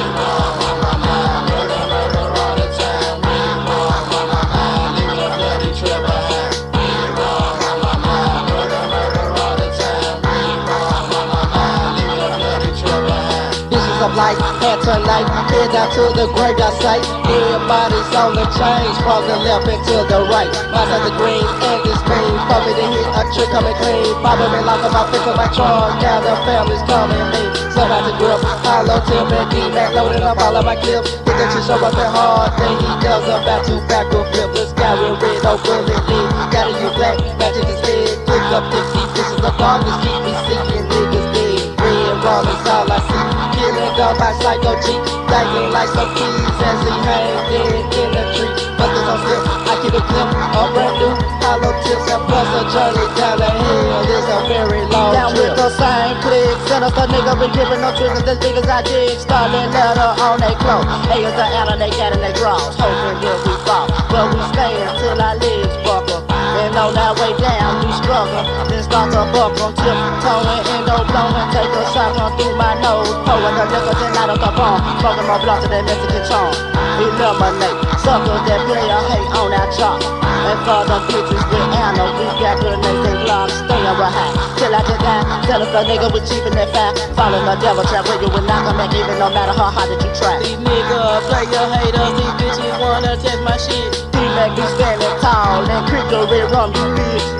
Of life, had to light, head down to the grave I sight. Everybody's on the change, from the left and to the right. My side the green and this green, for me to hit a trick coming clean. Bobbing me like my fix of my charge, now the family's coming me. Somebody grip, hollow tip and D-Mac loading up all of my clips. Hit the shit show up and hard, then he does a back to back with flip. The sky with red, no bullet lead. Got it, you black, magic is dead. Click up Dixie, bitches of darkness, keep me seeing niggas dead. Red rum is all I see. Killing dog by Psycho G, dangling like some keys as he hangs dead in the tree. But there's no slip, I keep a clip, a brand new hollow tips and plus a journey down the hill. It's a very long Down trip. with the same click, sinister nigga been giving no triggers as big as I dig. Starting letter on they clothes, A is the L and they got in they draws. Hoping that we fall, but we stay until our legs buckle. And on that way down, we struggle. Then start to buckle, tiptoeing, endo blowing, take a shot from through my nose. Pouring the liquor, then out of the bomb. Smoking my block to that Mexican charm. Eliminate suckers that play a hate on our chart. And for the bitches with ammo, we got grenades and blocks, staying behind. Till I just die, tell us the nigga we cheap in that fat. Follow the devil trap where you will not come back even no matter how hard that you try. These niggas play your haters, these bitches wanna test my shit. D-Mac be standing tall and creep the red rum, you bitch.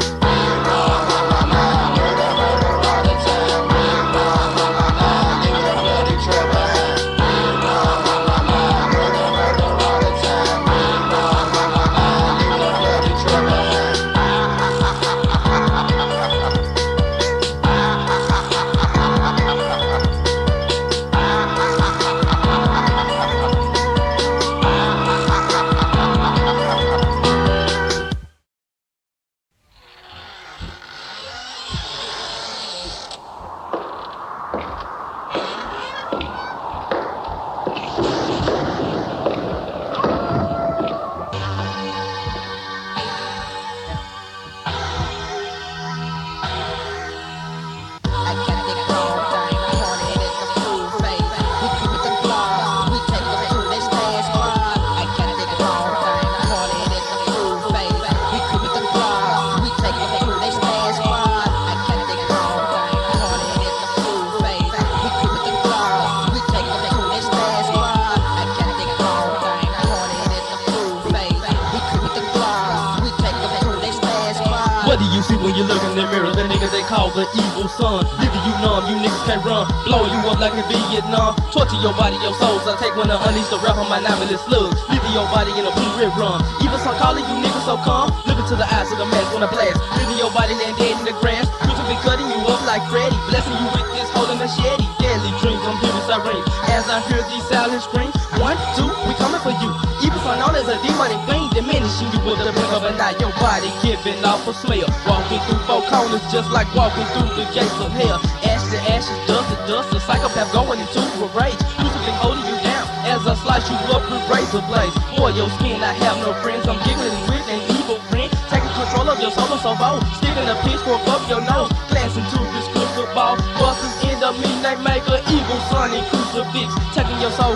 What do you see when you look in the mirror? The nigga they call the evil son. Leaving you numb, you niggas can't run. Blowing you up like in Vietnam. Torture your body, your souls. I take one to unleash the rap on my novelist slugs. Leaving your body in a blue red rum. Even some calling you niggas so calm. Looking to the eyes of the mask wanna blast. Leaving your body laying dead in the grass. Crucial be cutting you up like Freddy. Blessing you with this holding machete. Deadly dreams, I'm hearing sirens. As I hear these silent screams. One, two, we coming for you. Even so known as a demonic fiend, diminishing you with the blink of an eye. Your body giving off a smell. Walking through four corners just like walking through the gates of hell. Ash to ashes, dust to dust, a psychopath going into a rage. Crucifix holding you down as I slice you up with razor blades. For your skin, I have no friends. I'm giggling with an evil friend. Taking control of your soul, I'm so bold. Sticking a pitchfork up your nose. Glancing to this crystal ball. Busters in the midnight maker. Evil son and crucifix. Taking your soul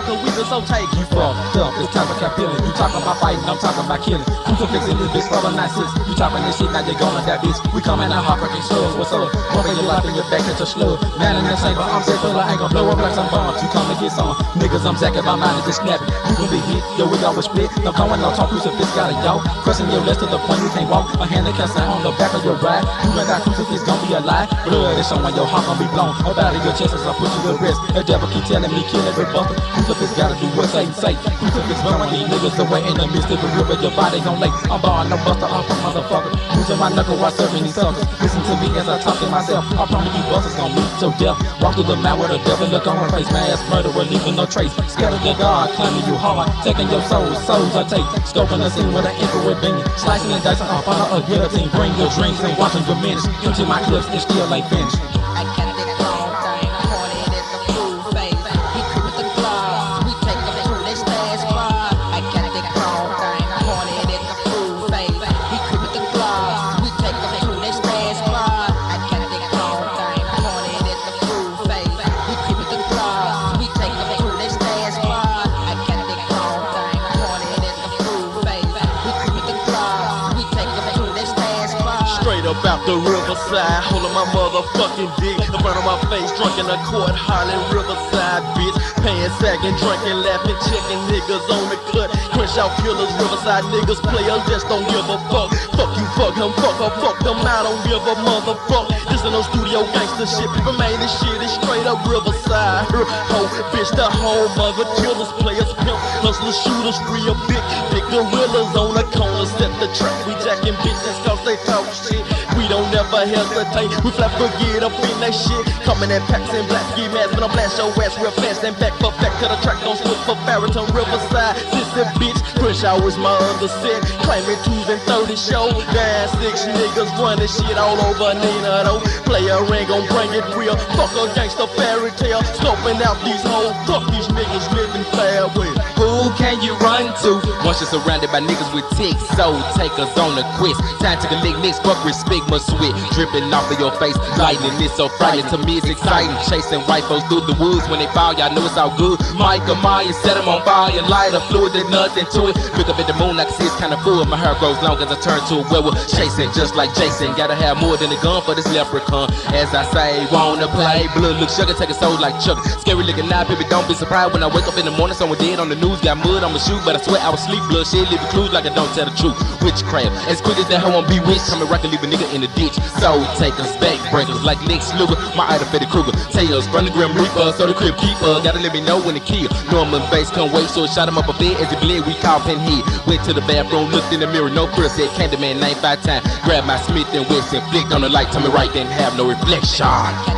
cause we been so tight. You fucked up, it's time to cap feeling. You talking about fighting, I'm talking about killing. Crucifix in this bitch, brother, nine six. You talking this shit, now you're gonna that bitch. We coming out hard, fucking slugs, what's up? Bumping your life in your back, catch a slug. Man in that same, but I'm set full of anger. Blow up like some bombs, you come to get some. Niggas, I'm zacking, my mind is just snapping. You can be hit, yo, we always split. No going, no talk, crucifix got a y'all. Pressing your legs to the point you can't walk. A handicap sign on the back of your ride. You ain't got crucifix, gon' be alive. Blood is showing your heart gon' be blown. Up out of your chest as I put you to rest. The devil keep telling me kill every buster. Crucifix gotta do what Satan say. Crucifix blowing these niggas away in the midst of the river. Your body gon' lay. I'm barring no buster off a motherfucker. Losing my knuckle while serving these suckers. Listen to me as I talk to myself. I promise you busters gon' meet till death. Walk through the mouth with a devil look on her face. Mass murderer leaving no trace. Scatter the guard, claiming you hard. Taking your soul, souls I take. Scoping the scene with an infrared beam. Slicing and dicing off on a guillotine. Bring your dreams and watch them diminish. Empty my clips and still ain't finished. I got that wrong thing, I pointed at the fool face. He creep with the gloves, we take him to this last spot. I got that wrong thing, I pointed at the fool face. He creep with the gloves, we take him to this last spot. I got that wrong thing, I pointed at the fool face. He creep with the gloves, we take him to this last spot. I got that wrong thing, I pointed at the fool face. He creep with the gloves, we take him to this last spot. Straight up out the riverside, holding my motherfucking dick. The burn on my face, drunk in a court, hollering riverside, bitch. Paying, sagging, drinking, laughing, checking niggas on the cut. Crenshaw killers, riverside niggas, players just don't give a fuck. Fuck you, fuck him, fuck her, fuck them, I don't give a motherfuck. This ain't no studio gangster shit, remain this shit is straight up riverside. Her hoe, bitch, the whole mother killers, players, pimp, hustlers, shooters, real big, big gorillas on the corner, set the trap. We jacking bitches cause they talk shit. We don't never hesitate, we flat forget up in that shit. Coming in packs and black ski masks, but I'm blast your ass real fast. Then back for back to the track, don't slip for Barrington Riverside. Sissy bitch, Crenshaw is my underset. Claiming twos and thirty show. Down six niggas running shit all over Nina though. Player ain't gon' bring it real. Fuck a gangsta fairy tale. Scoping out these hoes, fuck these niggas living fair with. Who can you run to? Once you're surrounded by niggas with ticks, so take us on a quest. Time to collect nicks, fuck respect, my sweat dripping off of your face. Lightning is so frightening, to me it's exciting. Chasing white folks through the woods when they fall, y'all know it's all good. Michael Myers set them on fire, light a fluid, there's nothing to it. Look up at the moon like I see it's kinda full. My hair grows long as I turn to a werewolf. Chasing just like Jason, gotta have more than a gun for this leprechaun. As I say, wanna play, blood look sugar, take a soul like Chuck. Scary looking eye, baby, don't be surprised when I wake up in the morning, someone dead on the news. Got mud on my shoe, but I swear I was sleep. Blood shit, leaving clues like I don't tell the truth. Witchcraft, as quick as that hoe won't be witch. Coming rock and leave a nigga in the ditch. Soul takers, back breakers like Lex Luger. My idol Freddy Krueger. Tales from the Grim Reaper, so the crib keeper. Gotta let me know when to kill. Norman Bass can't wait, so I shot him up a bed as he bled. We call Pinhead. Went to the bathroom, looked in the mirror, no prayer, said Candyman name five times. Grabbed my Smith and Wesson, flicked on the light, told me right, didn't have no reflection.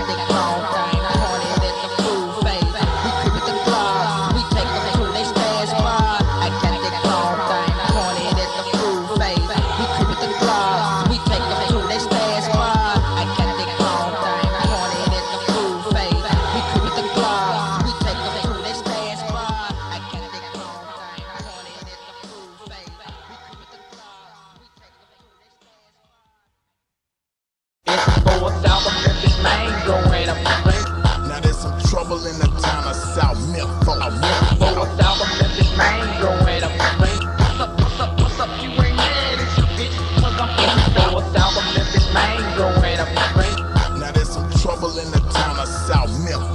Now there's some trouble in the town of South Memphis. Now there's some trouble in the town of South Memphis.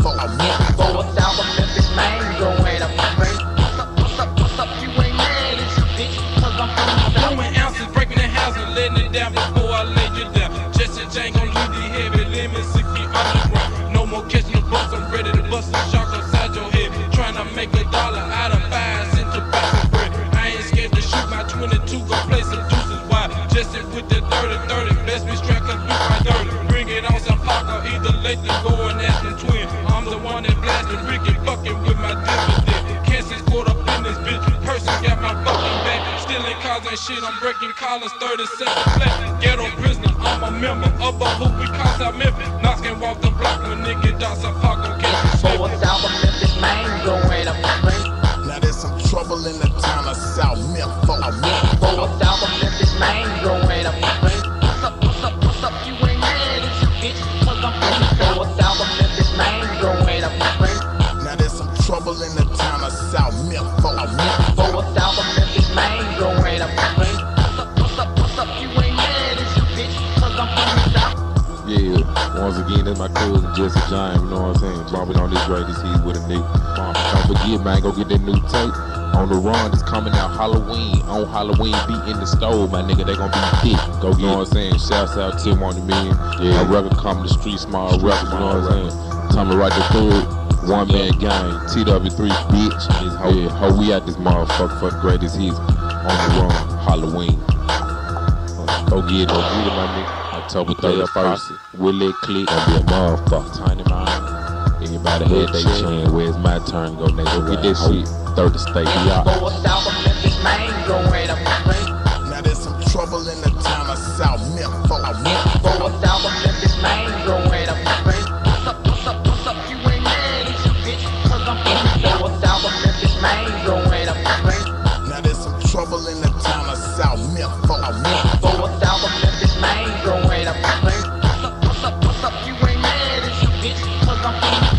Blowing ounces, breaking the house and letting it down before I lay you down. Jesse Jane gon' leave the heavy lemons six feet underground. No more catching the bus, I'm ready to bust a shark upside your head. Trying to make a dollar out of five cents to buy some bread. I ain't scared to shoot my twenty-two, go play some deuces wide. Jesse with the thirty thirty, best me strap cause we quite dirty. Bring it on some Paco, either late to go and ask the twin. I'm the one that blasted Ricky, fucking with my dividend. Kansas caught up in this bitch, person got my fucking back. Stealing cars and shit, I'm breaking collars, thirty-seven flat. Ghetto prisoner, I'm a member of a hoop, we call South Memphis. Knocks can walk the block when nigga dots a Paco, catch you slipping. Now there's some trouble in the town of South Memphis. Now there's some trouble in the town of South Jesse James, you know what I'm saying? Bumping on this greatest hits with a nigga. Don't forget, man, go get that new tape. On the run, it's coming out Halloween. On Halloween, be in the stove, my nigga. They gon' be thick. Go get, you know what I'm saying? Shouts out to one million. Yeah, my record coming to Street Small Records, you know what I'm saying? Tommy Wright the third, one man gang, T W three bitch. This hoe, yeah, hoe, we at this motherfucker for the greatest hits. On the run, Halloween. Go get it, go get it, my nigga. October thirty-first, Willie Click, gonna be a motherfucker. Tiny Mind. Everybody had they chance. Where's my turn? Go next. Go get that shit. Third state. Yeah. Now there's some trouble in the town of South Memphis. Now there's some trouble in the town of South Memphis. What's up, you ain't mad at you, bitch, cause I'm